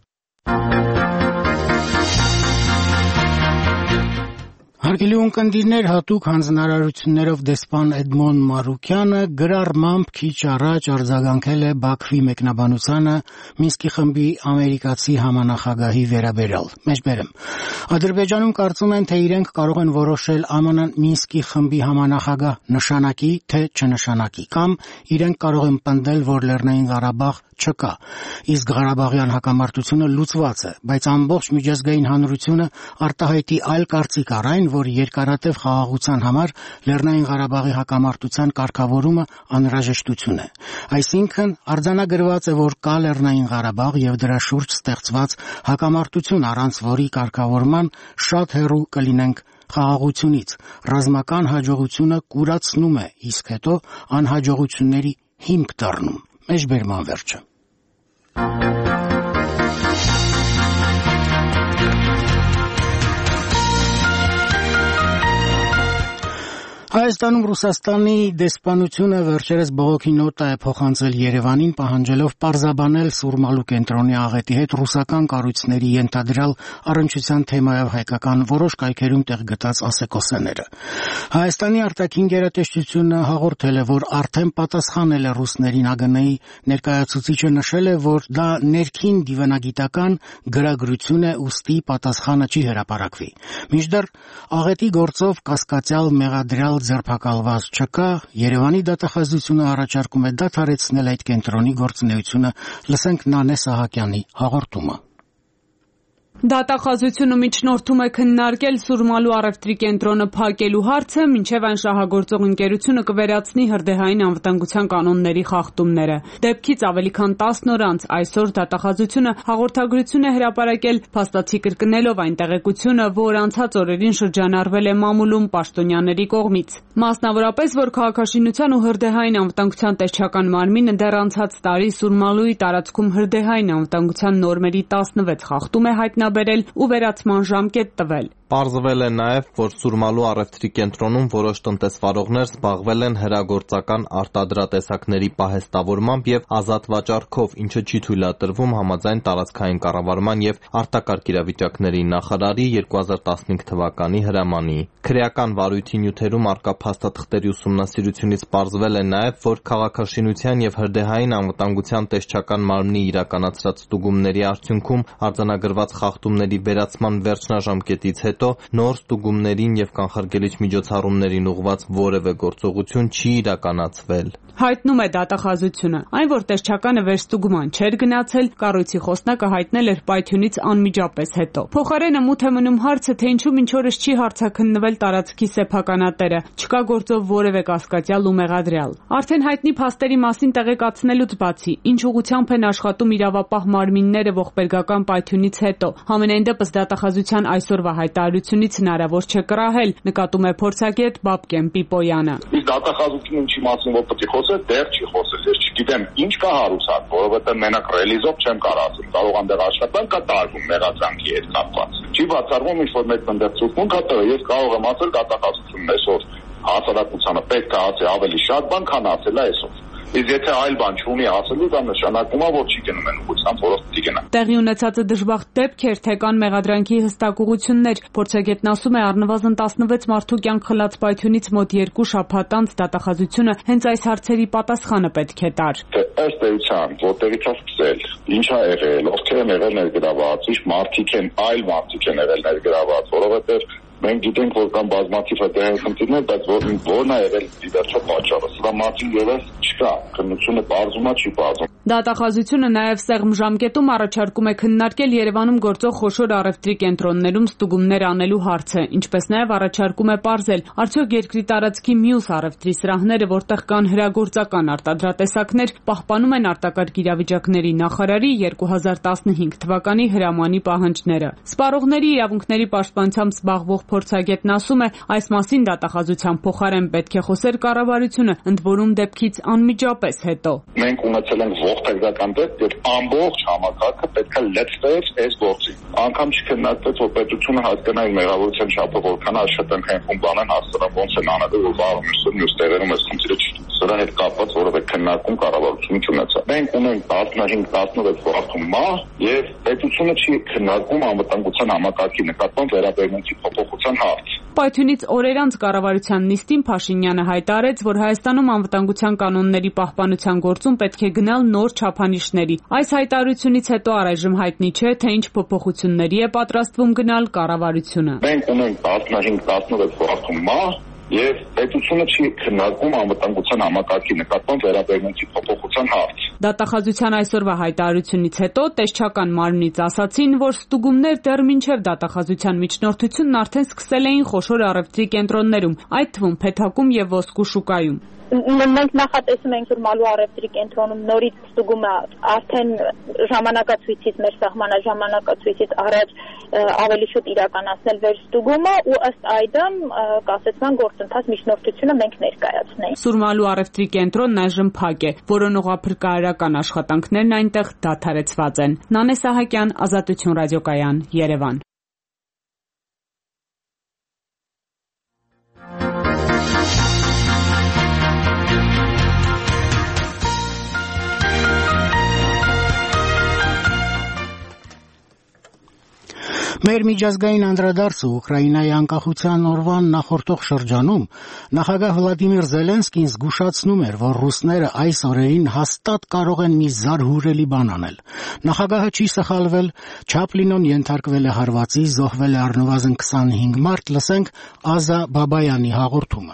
Հարգելի ունկնդիրներ, հատուկ հանձնարարություններով դեսպան Էդմոն Մարուկյանը գրառմամբ քիչ առաջ արձագանքել է Բաքվի մեկնաբանությանը Մինսկի խմբի ամերիկացի համանախագահի վերաբերյալ։ Մեջբերեմ։ Ադրբեջանում կարծում են, թե իրենք կարող են որոշել ԱՄՆ Մինսկի խմբի համանախագահ նշանակի, թե չնշանակի, կամ իրենք կարող են պնդել, որ Լեռնային Ղարաբաղ չկա, իսկ Ղարաբաղյան հակամարտությունը լուծված է, բայց ամբողջ միջազգային հանրությունը արտահայտի այլ կարծիք առ այն, որ երկարատև խաղաղության համար Լեռնային Ղարաբաղի հակամարտության կարգավորումը անհրաժեշտություն է։ Այսինքն, արձանագրված է, որ կա Լեռնային Ղարաբաղ եւ դրա շուրջ ստեղծված հակամարտություն, առանց որի կարգավորման շատ հեռու կլինենք խաղաղությունից։ Ռազմական հաջողությունը կուրացնում է, իսկ հետո անհաջողությունների հիմք դառնում։ Մեջբերման վերջը։ Հայաստանում Ռուսաստանի դեսպանությունը վերջերս բողոքի նոտա է փոխանցել Երևանին, պահանջելով պարզաբանել Սուրմալու կենտրոնի աղետի հետ ռուսական կառույցների ենթադրյալ առնչության թեմայով հայկական որոշ կայքերում տեղ գտած ասեկոսեները։ Հայաստանի արտաքին գերատեսչությունը հաղորդել է, որ արդեն պատասխանել է ռուսներին ԱԳՆ-ի ներկայացուցիչը նշել է, որ դա ներքին դիվանագիտական գրագրություն է, ուստի պատասխանը չի հրապարակվի։ Մինչդեռ աղետի գործով կասկածյալ մեղադրյալ ձերբակալված չկա, Երևանի դատախազությունը առաջարկում է դադարեցնել այդ կենտրոնի գործունեությունը, լսենք Նանե Սահակյանի հաղորդումը։ Դատախազությունը միջնորդում է քննարկել Սուրմալու առևտրի կենտրոնը փակելու հարցը, մինչև այն շահագործող ընկերությունը կվերացնի հրդեհային անվտանգության կանոնների խախտումները։ Դեպքից ավելի քան 10 օր անց այսօր դատախազությունը հաղորդագրություն է հրապարակել, փաստացի կրկնելով այն տեղեկությունը, որ անցած օրերին շրջանառվել է մամուլում պաշտոնյաների կողմից։ Մասնավորապես, որ քաղաքաշինության ու հրդեհային անվտանգության տեսչական մարմինը դեռ անցած տարի Սուրմալուի տարածքում հրդեհային անվտանգության նորմերի 16 խախտում է հայտնաբերել ու վերացման ժամկետ տվել։ Պարզվել է նաև, որ Սուրմալու առևտրի կենտրոնում որոշ տնտեսվարողներ զբաղվել են հրագործական արտադրատեսակների պահեստավորմամբ եւ ազատ վաճառքով, ինչը չի թույլատրվում համաձայն տարածքային կառավարման եւ արտակարգ իրավիճակների նախարարի 2015 թվականի հրամանի։ Քրեական վարույթի նյութերում արկա փաստաթղթերի ուսումնասիրությունից պարզվել է նաև, որ քաղաքաշինության եւ հրդեհային անվտանգության տեսչական մարմնի իրականացրած ստուգումների արդյունքում արձանագրված խախտումների վերացման վերջնաժամկետից հետո նոր ստուգումներին եւ կանխարգելիչ միջոցառումներին ուղղված որևէ գործողություն չի իրականացվել։ Հայտնում է դատախազությունը։ Այն, որ տեսչականը վերստուգման չէր գնացել, կառույցի խոսնակը հայտնել էր պայթյունից անմիջապես հետո։ Փոխարենը մութ է մնում հարցը, թե ինչու մինչ օրս չի հարցաքննվել տարածքի սեփականատերը, չկա գործով որևէ կասկածյալ ու մեղադրյալ։ Արդեն հայտնի փաստերի մասին տեղեկացնելուց բացի, ինչ ուղղությամբ են աշխատում իրավապահ մարմինները ողբերգական պայթյունից հետո, համենայն դեպս դատախազության այսօրվա հայտարարությունից հնարավոր չէ կռահել, նկատում է փորձագետ Բաբկեն Պիպոյանը։ Իսկ դատախազությունը ինչի մասին որ պետք է խոսել, դեռ չի խոսել։ Ես չգիտեմ ինչ կա հարուսակ, որովհետև մենակ ռելիզով չեմ կարող ասել, կարող անդեղ աշխատանք կա տարվում մեղադրանքի հետ կապված։ Չի բացառվում ինչ որ մեծ ընդդեմ կա, ես կարող եմ ասել դատախազությունն այսօր հասարակությանը պետք է ասի ավելի շատ բան, քան ասել է այսօր։ Իսկ եթե այլ բան չունի ասելու, դա նշանակում է, որ չի գնում են ուղղությամբ, որով պիտի գնա։ Տեղի ունեցածը դժբախտ դեպք էր, թե կան մեղադրանքի հստակ ուղղություններ։ Փորձագետն ասում է, առնվազն 16 մարդու կյանք խլած պայթյունից մոտ 2 շաբաթ անց դատախազությունը հենց այս հարցերի պատասխանը պետք է տար։ Ըստ էության, որտեղից է սկսել, ինչ է եղել, ովքեր են եղել ներգրաված, ինչ մարդիկ են, այլ մարդիկ են եղել ներգրաված, որովհետև մենք գիտենք, որ կան բազմաթիվ հետեւել խնդիրներ, բայց որն է եղել դիվերսիա պատճառը։ Սրա մասին ևս չկա, քննությունը բարձում է, չի բարձում։ Դատախազությունը նաև սեղմ ժամկետում առաջարկում է քննարկել Երևանում գործող խոշոր առևտրի կենտրոններում ստուգումներ անելու հարցը, ինչպես նաև առաջարկում է պարզել, արդյոք երկրի տարածքի մյուս առևտրի սրահները, որտեղ կան հրագործական արտադրատեսակներ, պահպանում են արտակարգ իրավիճակների նախարարի 2015 թվականի հրամանի պահանջները։ Սպառողների իրավունքների պաշտպանությամբ զբաղվող փորձագետն ասում է, այս մասին դատախազության փոխարեն պետք է խոսեր կառավարությունը, ընդ որում դեպքից անմիջապես հետո։ Մենք ունեցել ենք ողբերգական դեպք, երբ ամբողջ համակարգը պետք է լծվեր այս գործին։ Անգամ չքննարկվեց, որ պետությունը հասկանա իր մեղավորության չափը որքան աշխատանքային խումբ անեն, հասկանան ոնց են անելու, որ վաղը մյուս տեղերում այս խնդիրը չլինի։ Սրա հետ կապված որևէ քննարկում կառավարությունը չունեցավ։ Մենք ունենք 15-16 վարդում մահ եւ պետությունը չի քննարկում անվտանգության համակարգի նկատմամբ վերաբերմունքի փոփոխության հարց։ Պայթյունից օրեր անց կառավարության նիստին Փաշինյանը հայտարարեց, որ Հայաստանում անվտանգության կանոնների պահպանության գործում պետք է գնալ նոր չափանիշների։ Այս հայտարարությունից հետո առայժմ հայտնի չէ, թե ինչ փոփոխությունների է պատրաստվում գնալ կառավարությունը։ Մենք ունենք 15-16 վարդում մահ եւ պետությունը չի քննարկում անվտանգության համակարգի նկատմամբ վերաբերմունքի փոփոխության հարց։ Դատախազության այսօրվա հայտարարությունից հետո տեսչական մարմնից ասացին, որ ստուգումներ դեռ մինչև դատախազության միջնորդությունն արդեն սկսել էին խոշոր առևտրի կենտրոններում, այդ թվում Փեթակում եւ Ոսկու շուկայում։ Մենք նախատեսում ենք Սուրմալու առևտրի կենտրոնում նորից ստուգումը արդեն ժամանակացույցից մեր սահմանաժամանակացույցից առաջ ավելի շուտ իրականացնել վերստուգումը ու ըստ այդմ կասեցման գործընթաց միջնորդությունը մենք ներկայացնենք։ Սուրմալու առևտրի կենտրոնն այժմ փակ է, որոնողափրկարարական աշխատանքներն այնտեղ դադարեցված են։ Նանե Սահակյան, Ազատություն ռադիոկայան, Երևան։ Մեր միջազգային անդրադարձը Ուկրաինայի անկախության օրվան նախորդող շրջանում նախագահ Վլադիմիր Զելենսկին զգուշացնում էր, որ ռուսները այս օրերին հաստատ կարող են մի զարհուրելի բան անել։ Նախագահը չի սխալվել, Չապլինոն ենթարկվել է հարվածի, զոհվել է առնվազն 25 մարդ, լսենք Ազա Բաբայանի հաղորդումը։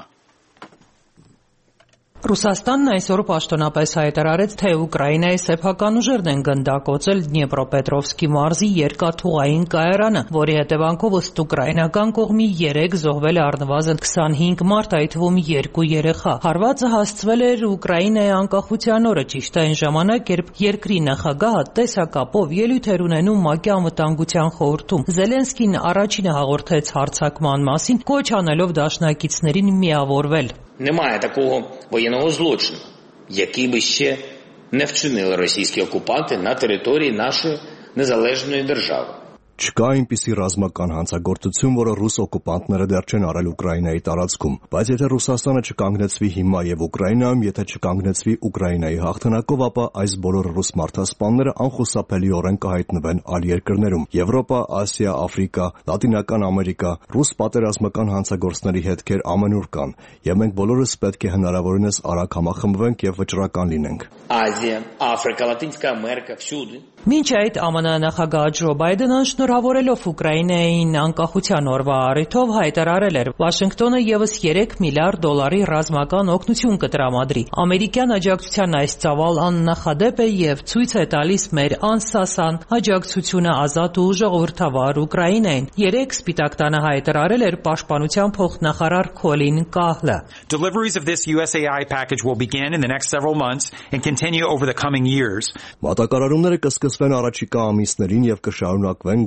Ռուսաստանն այսօր պաշտոնապես հայտարարեց, թե Ուկրաինայի սեփական ուժերն են գնդակոծել Դնեպրոպետրովսկի մարզի երկաթուղային կայարանը, որի հետևանքով ըստ ուկրաինական կողմի 3 զոհվել է առնվազն 25 մարդ, այդ թվում 2 երեխա։ Հարվածը հասցվել էր Ուկրաինայի անկախության օրը, ճիշտ այն ժամանակ, երբ երկրի նախագահը տեսակապով ելույթ էր ունենում ՄԱԿ-ի անվտանգության խորհրդում։ Զելենսկին առաջինը հաղորդեց հարձակման մասին, կոչ անելով դաշնակիցներին միավորվել։ Немає такого воєнного злочину, який би ще не вчинили російські окупанти на території нашої незалежної держави. Չկա այնպիսի ռազմական հանցագործություն, որը ռուս օկուպանտները դեռ չեն արել Ուկրաինայի տարածքում, բայց եթե Ռուսաստանը չկանգնեցվի հիմա եւ Ուկրաինայում, եթե չկանգնեցվի Ուկրաինայի հաղթանակով, ապա այս բոլոր ռուս մարդասպանները անխուսափելիորեն կհայտնվեն այլ երկրներում՝ Եվրոպա, Ասիա, Աֆրիկա, Լատինական Ամերիկա, ռուս պատերազմական հանցագործների հետքեր ամենուր կան, եւ մենք բոլորս պետք է հնարավորինս արագ համախմբվենք եւ վճռական լինենք։ Азія, Африка, Латинська Америка, всюди. Մինչ այդ ԱՄՆ նախագահ Ջո Բայդենը շնորհավորելով Ուկրաինային անկախության օրվա առիթով հայտարարել էր, Վաշինգտոնը եւս 3 միլիարդ դոլարի ռազմական օգնություն կտրամադրի։ Ամերիկյան աջակցության այս ծավալ աննախադեպ է եւ ցույց է տալիս մեր անսասան աջակցությունը ազատ ու ժողովրդավար Ուկրաինային։ 3 Սպիտակ տանը հայտարարել էր պաշտպանության փոխնախարար Քոլին Կահլը։ Deliveries of this USAI package will begin in the next several months and continue over the coming years. Մատակարարումները կսկսվեն առաջիկա ամիսներին եւ կշարունակվեն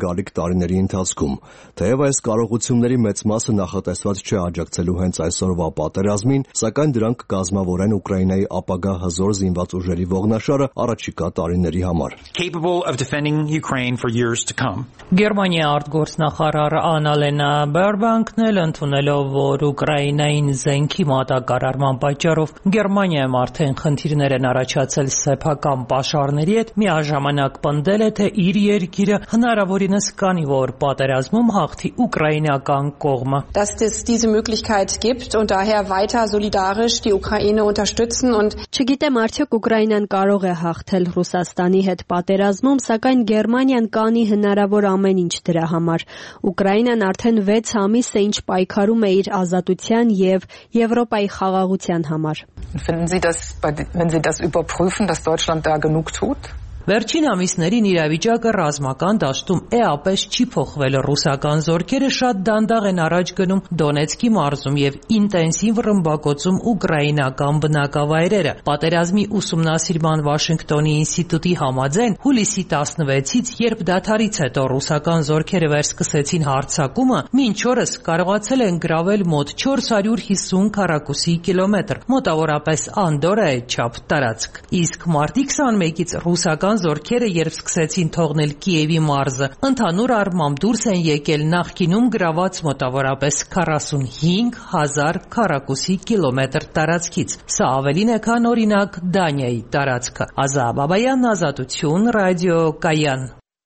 շարիկ տարիների ընթացքում։ Թեև այս կարողությունների մեծ մասը նախատեսված չէ աջակցելու հենց այսօրվա պատերազմին, սակայն դրանք կկազմավորեն Ուկրաինայի ապագա հզոր զինված ուժերի ողնաշարը առաջիկա տարիների համար։ Capable of defending Ukraine for years to come. Գերմանիա արտգործնախարար Անալենա Բերբանկն էլ ընդունելով, որ Ուկրաինային զենքի մատակարարման պատճառով Գերմանիայում արդեն խնդիրներ են առաջացել սեփական պաշարների հետ, միաժամանակ պնդել է, թե իր երկիրը հնարավորինս կանի, որ պատերազմում հաղթի ուկրաինական կողմը։ Dass es diese Möglichkeit gibt und daher weiter solidarisch die Ukraine unterstützen und Չգիտեմ արդյոք Ուկրաինան կարող է հաղթել Ռուսաստանի հետ պատերազմում, սակայն Գերմանիան կանի հնարավոր ամեն ինչ դրա համար։ Ուկրաինան արդեն 6 ամիս է ինչ պայքարում է իր ազատության եւ Եվրոպայի խաղաղության համար։ Finden Sie das, wenn Sie das überprüfen, dass Deutschland da genug tut? Վերջին ամիսներին իրավիճակը ռազմական դաշտում էապես չի փոխվել։ Ռուսական զորքերը շատ դանդաղ են առաջ գնում Դոնեցկի մարզում եւ ինտենսիվ ռմբակոծում ուկրաինական բնակավայրերը։ Պատերազմի ուսումնասիրման Վաշինգտոնի ինստիտուտի համաձայն հուլիսի 16-ից, երբ դադարից հետո ռուսական զորքերը վերսկսեցին հարձակումը, մինչ օրս կարողացել են գրավել մոտ 450 քառակուսի կիլոմետր, մոտավորապես Անդորայի չափ տարածք։ Իսկ մարտի 21-ից ռուսական զորքերը երբ սկսեցին թողնել Կիևի մարզը, ընդհանուր առմամբ դուրս են եկել նախկինում գրաված մոտավորապես 45,000 քառակուսի կիլոմետր տարածքից։ Սա ավելին է, քան օրինակ Դանիայի տարածքը։ Ազատ Բաբայան, Ազատություն, Ռադիո Կայան։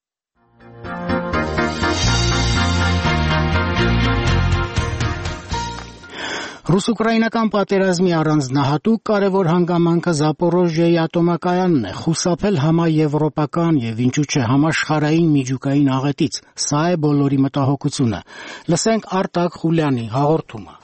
Ռուս-ուկրաինական պատերազմի առանձնահատուկ կարևոր հանգամանքը Զապորոժիայի ատոմակայանն է, խուսափել համաեվրոպական եւ ինչու՞ չէ համաշխարհային միջուկային աղետից։ Սա է բոլորի մտահոգությունը։ Լսենք Արտակ Խուլյանի հաղորդումը։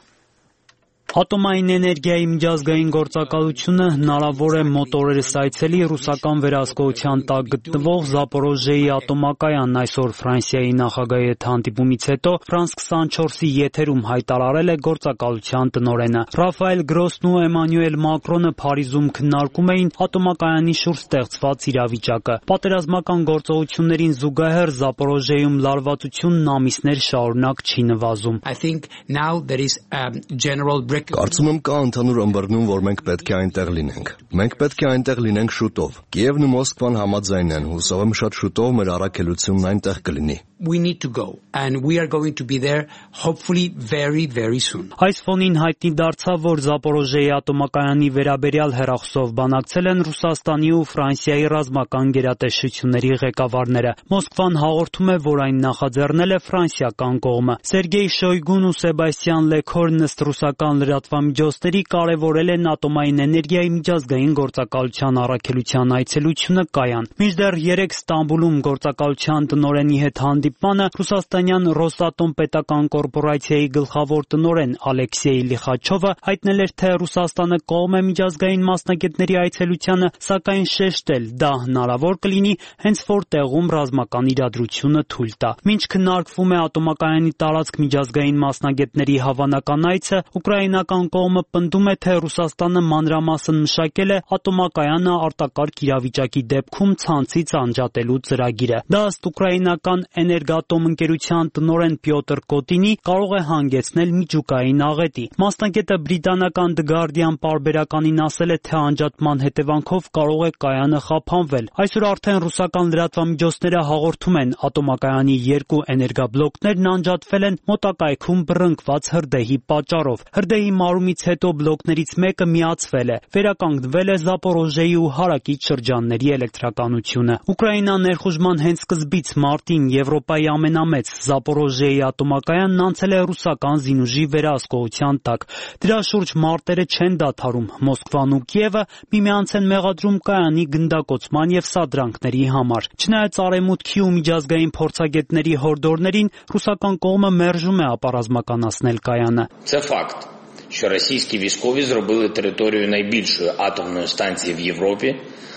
Ատոմային էներգիայի միջազգային գործակալությունը հնարավոր է մոտ օրերս այցելի ռուսական վերահսկողության տակ գտնվող Զապորոժիայի ատոմակայանն այսօր Ֆրանսիայի նախագահի հետ հանդիպումից հետո France 24-ի եթերում հայտարարել է գործակալության տնօրենը։ Ռաֆայել Գրոսն ու Էմանուել Մակրոնը Փարիզում քննարկում էին ատոմակայանի շուրջ ստեղծված իրավիճակը։ Պատերազմական գործողություններին զուգահեռ Զապորոժիայում լարվածությունն ամիսներ շարունակ չի նվազում։ I think now there is general Կարծում եմ կա ընդհանուր ըմբռնում, որ մենք պետք է այնտեղ լինենք։ Մենք պետք է այնտեղ լինենք շուտով։ Կիևն ու Մոսկվան համաձայն են, հուսով եմ շատ շուտով մեր առաքելությունն այնտեղ կլինի։ We need to go and we are going to be there hopefully very soon. Այս ֆոնին հայտնի դարձավ, որ Զապորոժիայի ատոմակայանի վերաբերյալ հեռախոսով բանակցել են Ռուսաստանի ու Ֆրանսիայի ռազմական գերատեսչությունների ղեկավարները։ Մոսկվան հաղորդում է, որ այն նախաձեռնել է ֆրանսիական կողմը։ Սերգեյ Շոյգուն ու Սեբաստիան Լեքորն ըստ ռուսական լրատվամիջոցների կարևորել են ատոմային էներգիայի միջազգային գործակալության առաքելության այցելությունը Կայան։ Մինչդեռ 3 Ստամբուլում գործակալության տնօրենի հետ հանդիպմանը ռուսաստանյան Ռոսատոմ պետական կորպորացիայի գլխավոր տնօրեն Ալեքսեյ Լիխաչովը հայտնել էր, թե Ռուսաստանը կողմ է միջազգային մասնագետների այցելությանը, սակայն շեշտել դա հնարավոր կլինի հենց որ տեղում ռազմական իրադրությունը թույլ տա։ Մինչ քննարկվում է ատոմակայանի տարածք միջազգային մասնագետների հավանական այցը, ուկրաինական կողմը պնդում է, թե Ռուսաստանը մանրամասն մշակել է ատոմակայանը արտակարգ իրավիճակի դեպքում ցանցից անջատելու ծրագիրը։ Դա ըստ ուկրաինական Էներգատոմ ընկերության տնօրեն Պյոտր Կոտինի կարող է հանգեցնել միջուկային աղետի։ Մասնագետը բրիտանական The Guardian պարբերականին ասել է, թե անջատման հետևանքով կարող է կայանը խափանվել։ Այսօր արդեն ռուսական լրատվամիջոցները հաղորդում են, ատոմակայանի 2 էներգաբլոկներն անջատվել են մոտակայքում բռնկված հրդեհի պատճառով։ Հրդեհի մարումից հետո բլոկներից մեկը միացվել է։ Վերականգնվել է Զապորոժիայի ու հարակից շրջանների էլեկտրականությունը։ Ուկրաինա ներխուժման հենց սկզբից մարտին Եվրոպայի ամենամեծ Զապորոժիայի ատոմակայանն անցել է ռուսական զինուժի վերահսկողության տակ։ Դրա շուրջ մարտերը չեն դադարում։ Մոսկվան ու Կիևը միմյանց են մեղադրում կայանի գնդակոծման եւ սադրանքների համար։ Չնայած արևմուտքի ու միջազգային փորձագետների հորդորներին, ռուսական կողմը մերժում է ապառազմականացնել կայանը։ Це факт, що російські військові зробили територію найбільшої атомної станції в Європі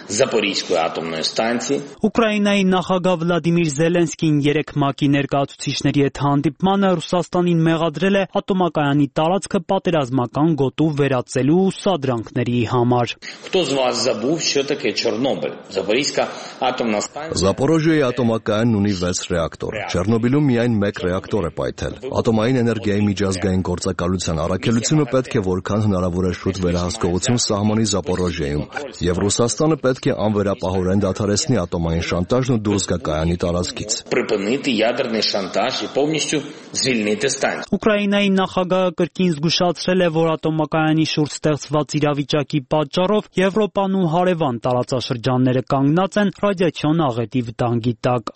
Запорізької атомної станції. Ուկրաինայի նախագահ Վլադիմիր Զելենսկին 3 ՄԱԿ-ի ներկայացուցիչների հետ հանդիպմանը Ռուսաստանին մեղադրել է ատոմակայանի տարածքը պատերազմական գոտու վերածելու սադրանքների համար. Хто з вас забув, що таке Чорнобиль? Запорізька атомна станція. Զապորոժիայի ատոմակայանն ունի 6 ռեակտոր։ Չեռնոբիլում միայն 1 ռեակտոր է պայթել։ Ատոմային էներգիայի միջազգային գործակալության առաքելությունը պետք է որքան հնարավոր է շուտ վերահսկողություն սահմանի Զապորոժիայում, եւ Ռուսաստանը պետք է անվերապահորեն դադարեցնի ատոմային շանտաժն ու դուրս գա կայանի տարածքից. Припинити ядерний шантаж і повністю звільнити станцію. Ուկրաինայի նախագահը կրկին զգուշացրել է, որ ատոմակայանի շուրջ ստեղծված իրավիճակի պատճառով Եվրոպան ու հարևան տարածաշրջանները կանգնած են ռադիացիոն աղետի վտանգի տակ.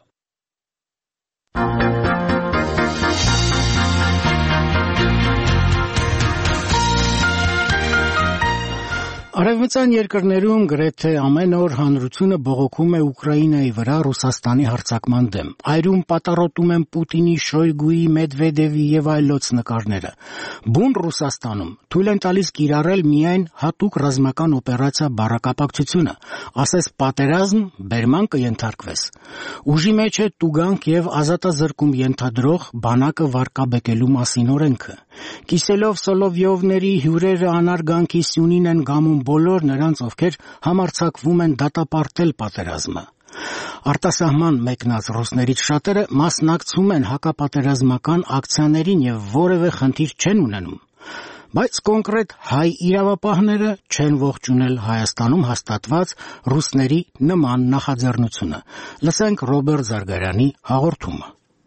Արևմտյան երկրներում գրեթե ամեն օր հանրությունը բողոքում է Ուկրաինայի վրա Ռուսաստանի հարձակման դեմ։ Այրում պատառոտում են Պուտինի, Շոյգուի, Մեդվեդևի եւ այլոց նկարները։ Բուն Ռուսաստանում թույլ են տալիս կիրառել միայն հատուկ ռազմական օպերացիա բառակապակցությունը, ասես պատերազմ բերման կենթարկվես։ Ուժի մեջ է տուգանք եւ ազատազրկում ենթադրող բանակը վարկաբեկելու մասին օրենքը։ Կիսելով Սոլովյովների հյուրերը անարգանքի սյունին են գամում բոլոր նրանց, ովքեր համարձակվում են դատապարտել պատերազմը։ Արտասահման մեկնած ռուսներից շատերը մասնակցում են հակապատերազմական ակցիաներին եւ որևէ խնդիր չեն ունենում։ Բայց կոնկրետ հայ իրավապահները չեն ողջունել Հայաստանում հաստատված ռուսների նման նախաձեռնությունը։ Լսենք Ռոբերտ Զարգարյանի հաղորդումը։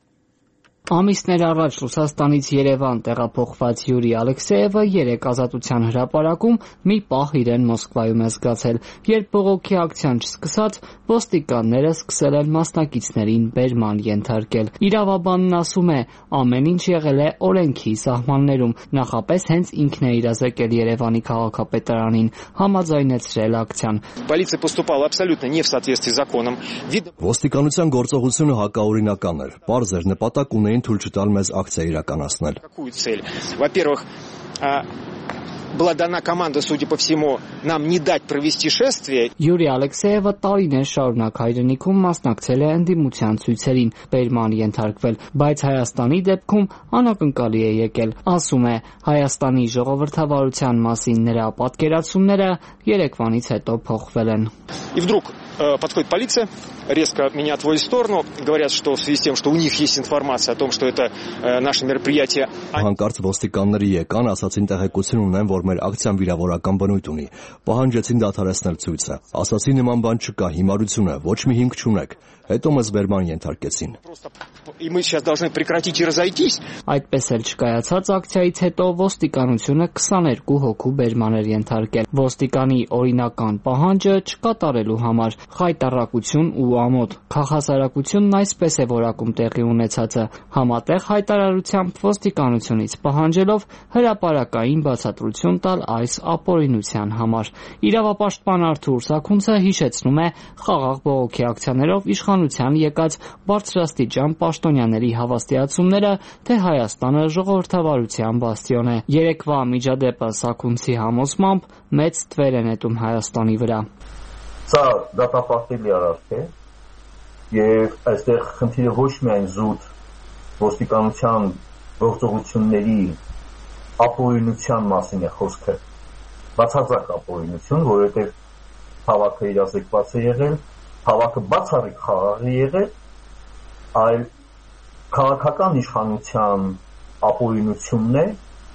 Ամիսներ առաջ Ռուսաստանից Երևան տեղափոխված Յուրի Ալեքսեևը 3 ազատության հրապարակում մի պահ իրեն Մոսկվայում է զգացել, երբ բողոքի ակցիան չսկսած ոստիկանները սկսել են մասնակիցներին բերման ենթարկել։ Իրավաբանն ասում է, ամեն ինչ եղել է օրենքի սահմաններում, նախապես հենց ինքն է իրազեկել Երևանի քաղաքապետարանին, համաձայնեցրել ակցիան։ Полиция поступала абсолютно не в соответствии с законом. Ոստիկանության գործողությունը հակաօրինական էր, պարզ էր նպատակ ունեին թույլ չտալ մեզ ակցիա իրականացնել։ Какую цель? Во-первых, была дана команда, судя по всему, нам не дать провести шествие. Յուրի Ալեքսեևը տարիներ շարունակ հայրենիքում մասնակցել է ընդդիմության ցույցերին, բերման ենթարկվել, բայց Հայաստանի դեպքում անակնկալի է եկել։ Ասում է, Հայաստանի ժողովրդավարության մասին նրա պատկերացումները երեկվանից հետո փոխվել են։ И вдруг подходит полиция, резко меня отводит в сторону, говорят, что в связи с тем, что у них есть информация о том, что это наше мероприятие. Հանկարծ ոստիկանները եկան, ասացին տեղեկություն ունեն, որ մեր ակցիան վիրավորական բնույթ ունի։ Պահանջեցին դադարեցնել ցույցը։ Ասացին նման բան չկա, հիմարություն է, ոչ մի հիմք չունեք։ Հետո մեզ բերման ենթարկեցին։ И мы сейчас должны прекратить и разойтись. Այդպես էլ չկայացած ակցիայից հետո ոստիկանությունը 22 հոգու բերման էր ենթարկել։ Ոստիկանի օրինական պահանջը չկատարելու համար խայտառակություն ու ամոթ։ Քաղաքասարակությունն այսպես է որակում տեղի ունեցածը, համատեղ հայտարարությամբ ոստիկանությունից պահանջելով հրապարակային բացատրություն տալ այս ապօրինության համար։ Իրավապաշտպան Արթուր Սաքունցը հիշեցնում է խաղաղ բողոքի ակցիաներով իշխանության եկած բարձրաստիճան պաշտոնյաների հավաստիացումները, թե Հայաստանը ժողովրդավարության բաստիոն է։ Երեկվա միջադեպը Սաքունցի համոզմամբ մեծ թվեր է նետում Հայաստանի վրա։ Սա դատապարտելի արարք է եւ այստեղ խնդիրը ոչ միայն զուտ ոստիկանության գործողությունների ապօրինության մասին է խոսքը, բացարձակ ապօրինություն, որովհետեւ հավաքը իրազեկված է եղել, հավաքը բացառիկ խաղաղ է եղել, այլ քաղաքական իշխանության ապօրինությունն է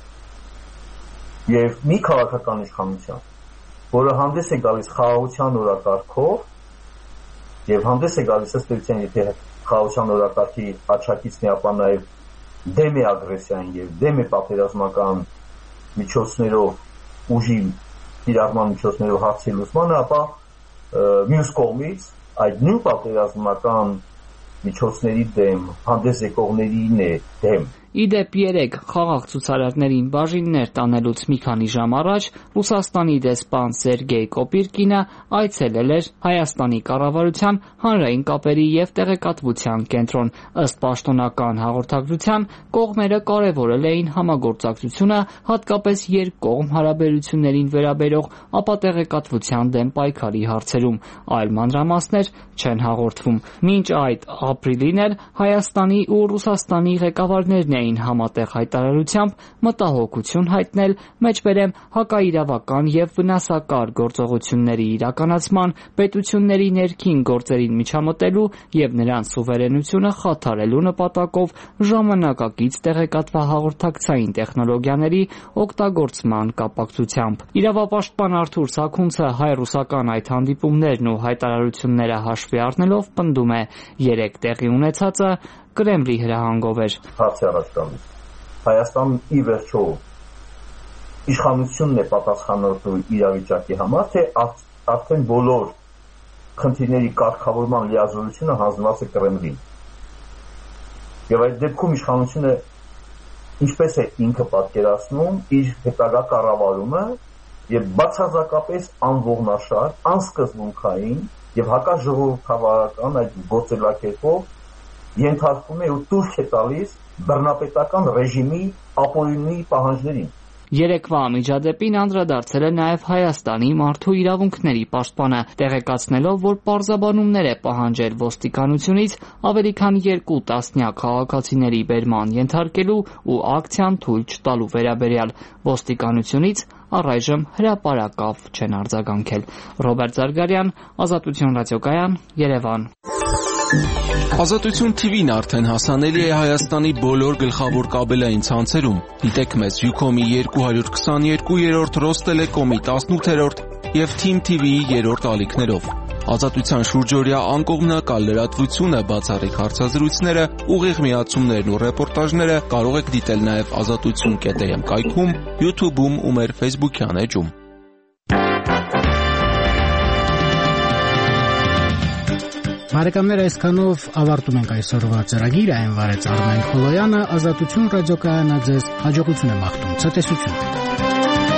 եւ մի քաղաքական իշխանության, որը հանդես է գալիս խաղաղության օրակարգով եւ հանդես է գալիս ըստ էության, եթե խաղաղության օրակարգի աչակիցն է, ապա նաեւ դեմ է ագրեսիային եւ դեմ է պատերազմական միջոցներով ուժի իրավման միջոցներով հարցի լուծմանը, ապա մյուս կողմից այդ նույն պատերազմական միջոցների դեմ հանդես եկողներին է դեմ։ Իդեպ 3 խաղաղ ցուցարարներին բաժիններ տանելուց մի քանի ժամ առաջ Ռուսաստանի դեսպան Սերգեյ Կոպիրկինը այցելել էր Հայաստանի կառավարության հանրային կապերի եւ տեղեկատվության կենտրոն։ Ըստ պաշտոնական հաղորդագրության կողմերը կարևորել էին համագործակցությունը հատկապես երկկողմ հարաբերություններին վերաբերող ապատեղեկատվության դեմ պայքարի հարցերում, այլ մանրամասներ չեն հաղորդվում։ Մինչ այդ ապրիլին էլ Հայաստանի ու Ռուսաստանի ղեկավարներն էին համատեղ հայտարարությամբ մտահոգություն հայտնել մեջբերեմ հակաիրավական եւ վնասակար գործողությունների իրականացման, պետությունների ներքին գործերին միջամտելու եւ նրանց սուվերենությունը խաթարելու նպատակով ժամանակակից տեղեկատվահաղորդակցային տեխնոլոգիաների օգտագործման կապակցությամբ։ Իրավապաշտպան Արթուր Սաքունցը հայ-ռուսական այդ հանդիպումներն ու հայտարարությունները հաշվի առնելով պնդում է 3 տեղի ունեցածը Կրեմլի հրահանգով էր։ Հարցի առաջ տալիս Հայաստանն ի վերջո իշխանությունն է պատասխանատու իրավիճակի համար, թե արդեն բոլոր խնդիրների կարգավորման լիազորությունը հանձնված է Կրեմլին։ Եվ այդ դեպքում իշխանությունը ինչպես է ինքը պատկերացնում իր հետագա կառավարումը եւ բացարձակապես անողնաշար, անսկզբունքային եւ հակաժողովրդավարական այդ գործելակերպով ենթարկվում է ու տուրք է տալիս բռնապետական ռեժիմի ապօրինի պահանջներին։ Երեկվա միջադեպին անդրադարձել է նաև Հայաստանի մարդու իրավունքների պաշտպանը, տեղեկացնելով, որ պարզաբանումներ է պահանջել ոստիկանությունից ավելի քան 2 տասնյակ քաղաքացիների բերման ենթարկելու ու ակցիան թույլ չտալու վերաբերյալ։ Ոստիկանությունից առայժմ հրապարակավ չեն արձագանքել։ Ռոբերտ Զարգարյան, Ազատություն ռադիոկայան, Երևան։ Ազատություն TV-ն արդեն հասանելի է Հայաստանի բոլոր գլխավոր կաբելային ցանցերում։ Դիտեք մեզ Ucom-ի 222-րդ, Ռոստելեկոմի 18-րդ եւ Team TV-ի 3-րդ ալիքներով։ Ազատության շուրջօրյա անկողմնակալ լրատվությունը, բացառիկ հարցազրույցները, ուղիղ միացումներն ու ռեպորտաժները կարող եք դիտել նաև azatutun.am կայքում, YouTube-ում ու մեր Facebook-յան էջում։ Բարեկամներ, այսքանով ավարտում ենք այսօրվա ծրագիրը, այն վարեց Արմեն Խոլոյանը, Ազատություն ռադիոկայանը ձեզ հաջողություն է մաղթում, ցտեսություն։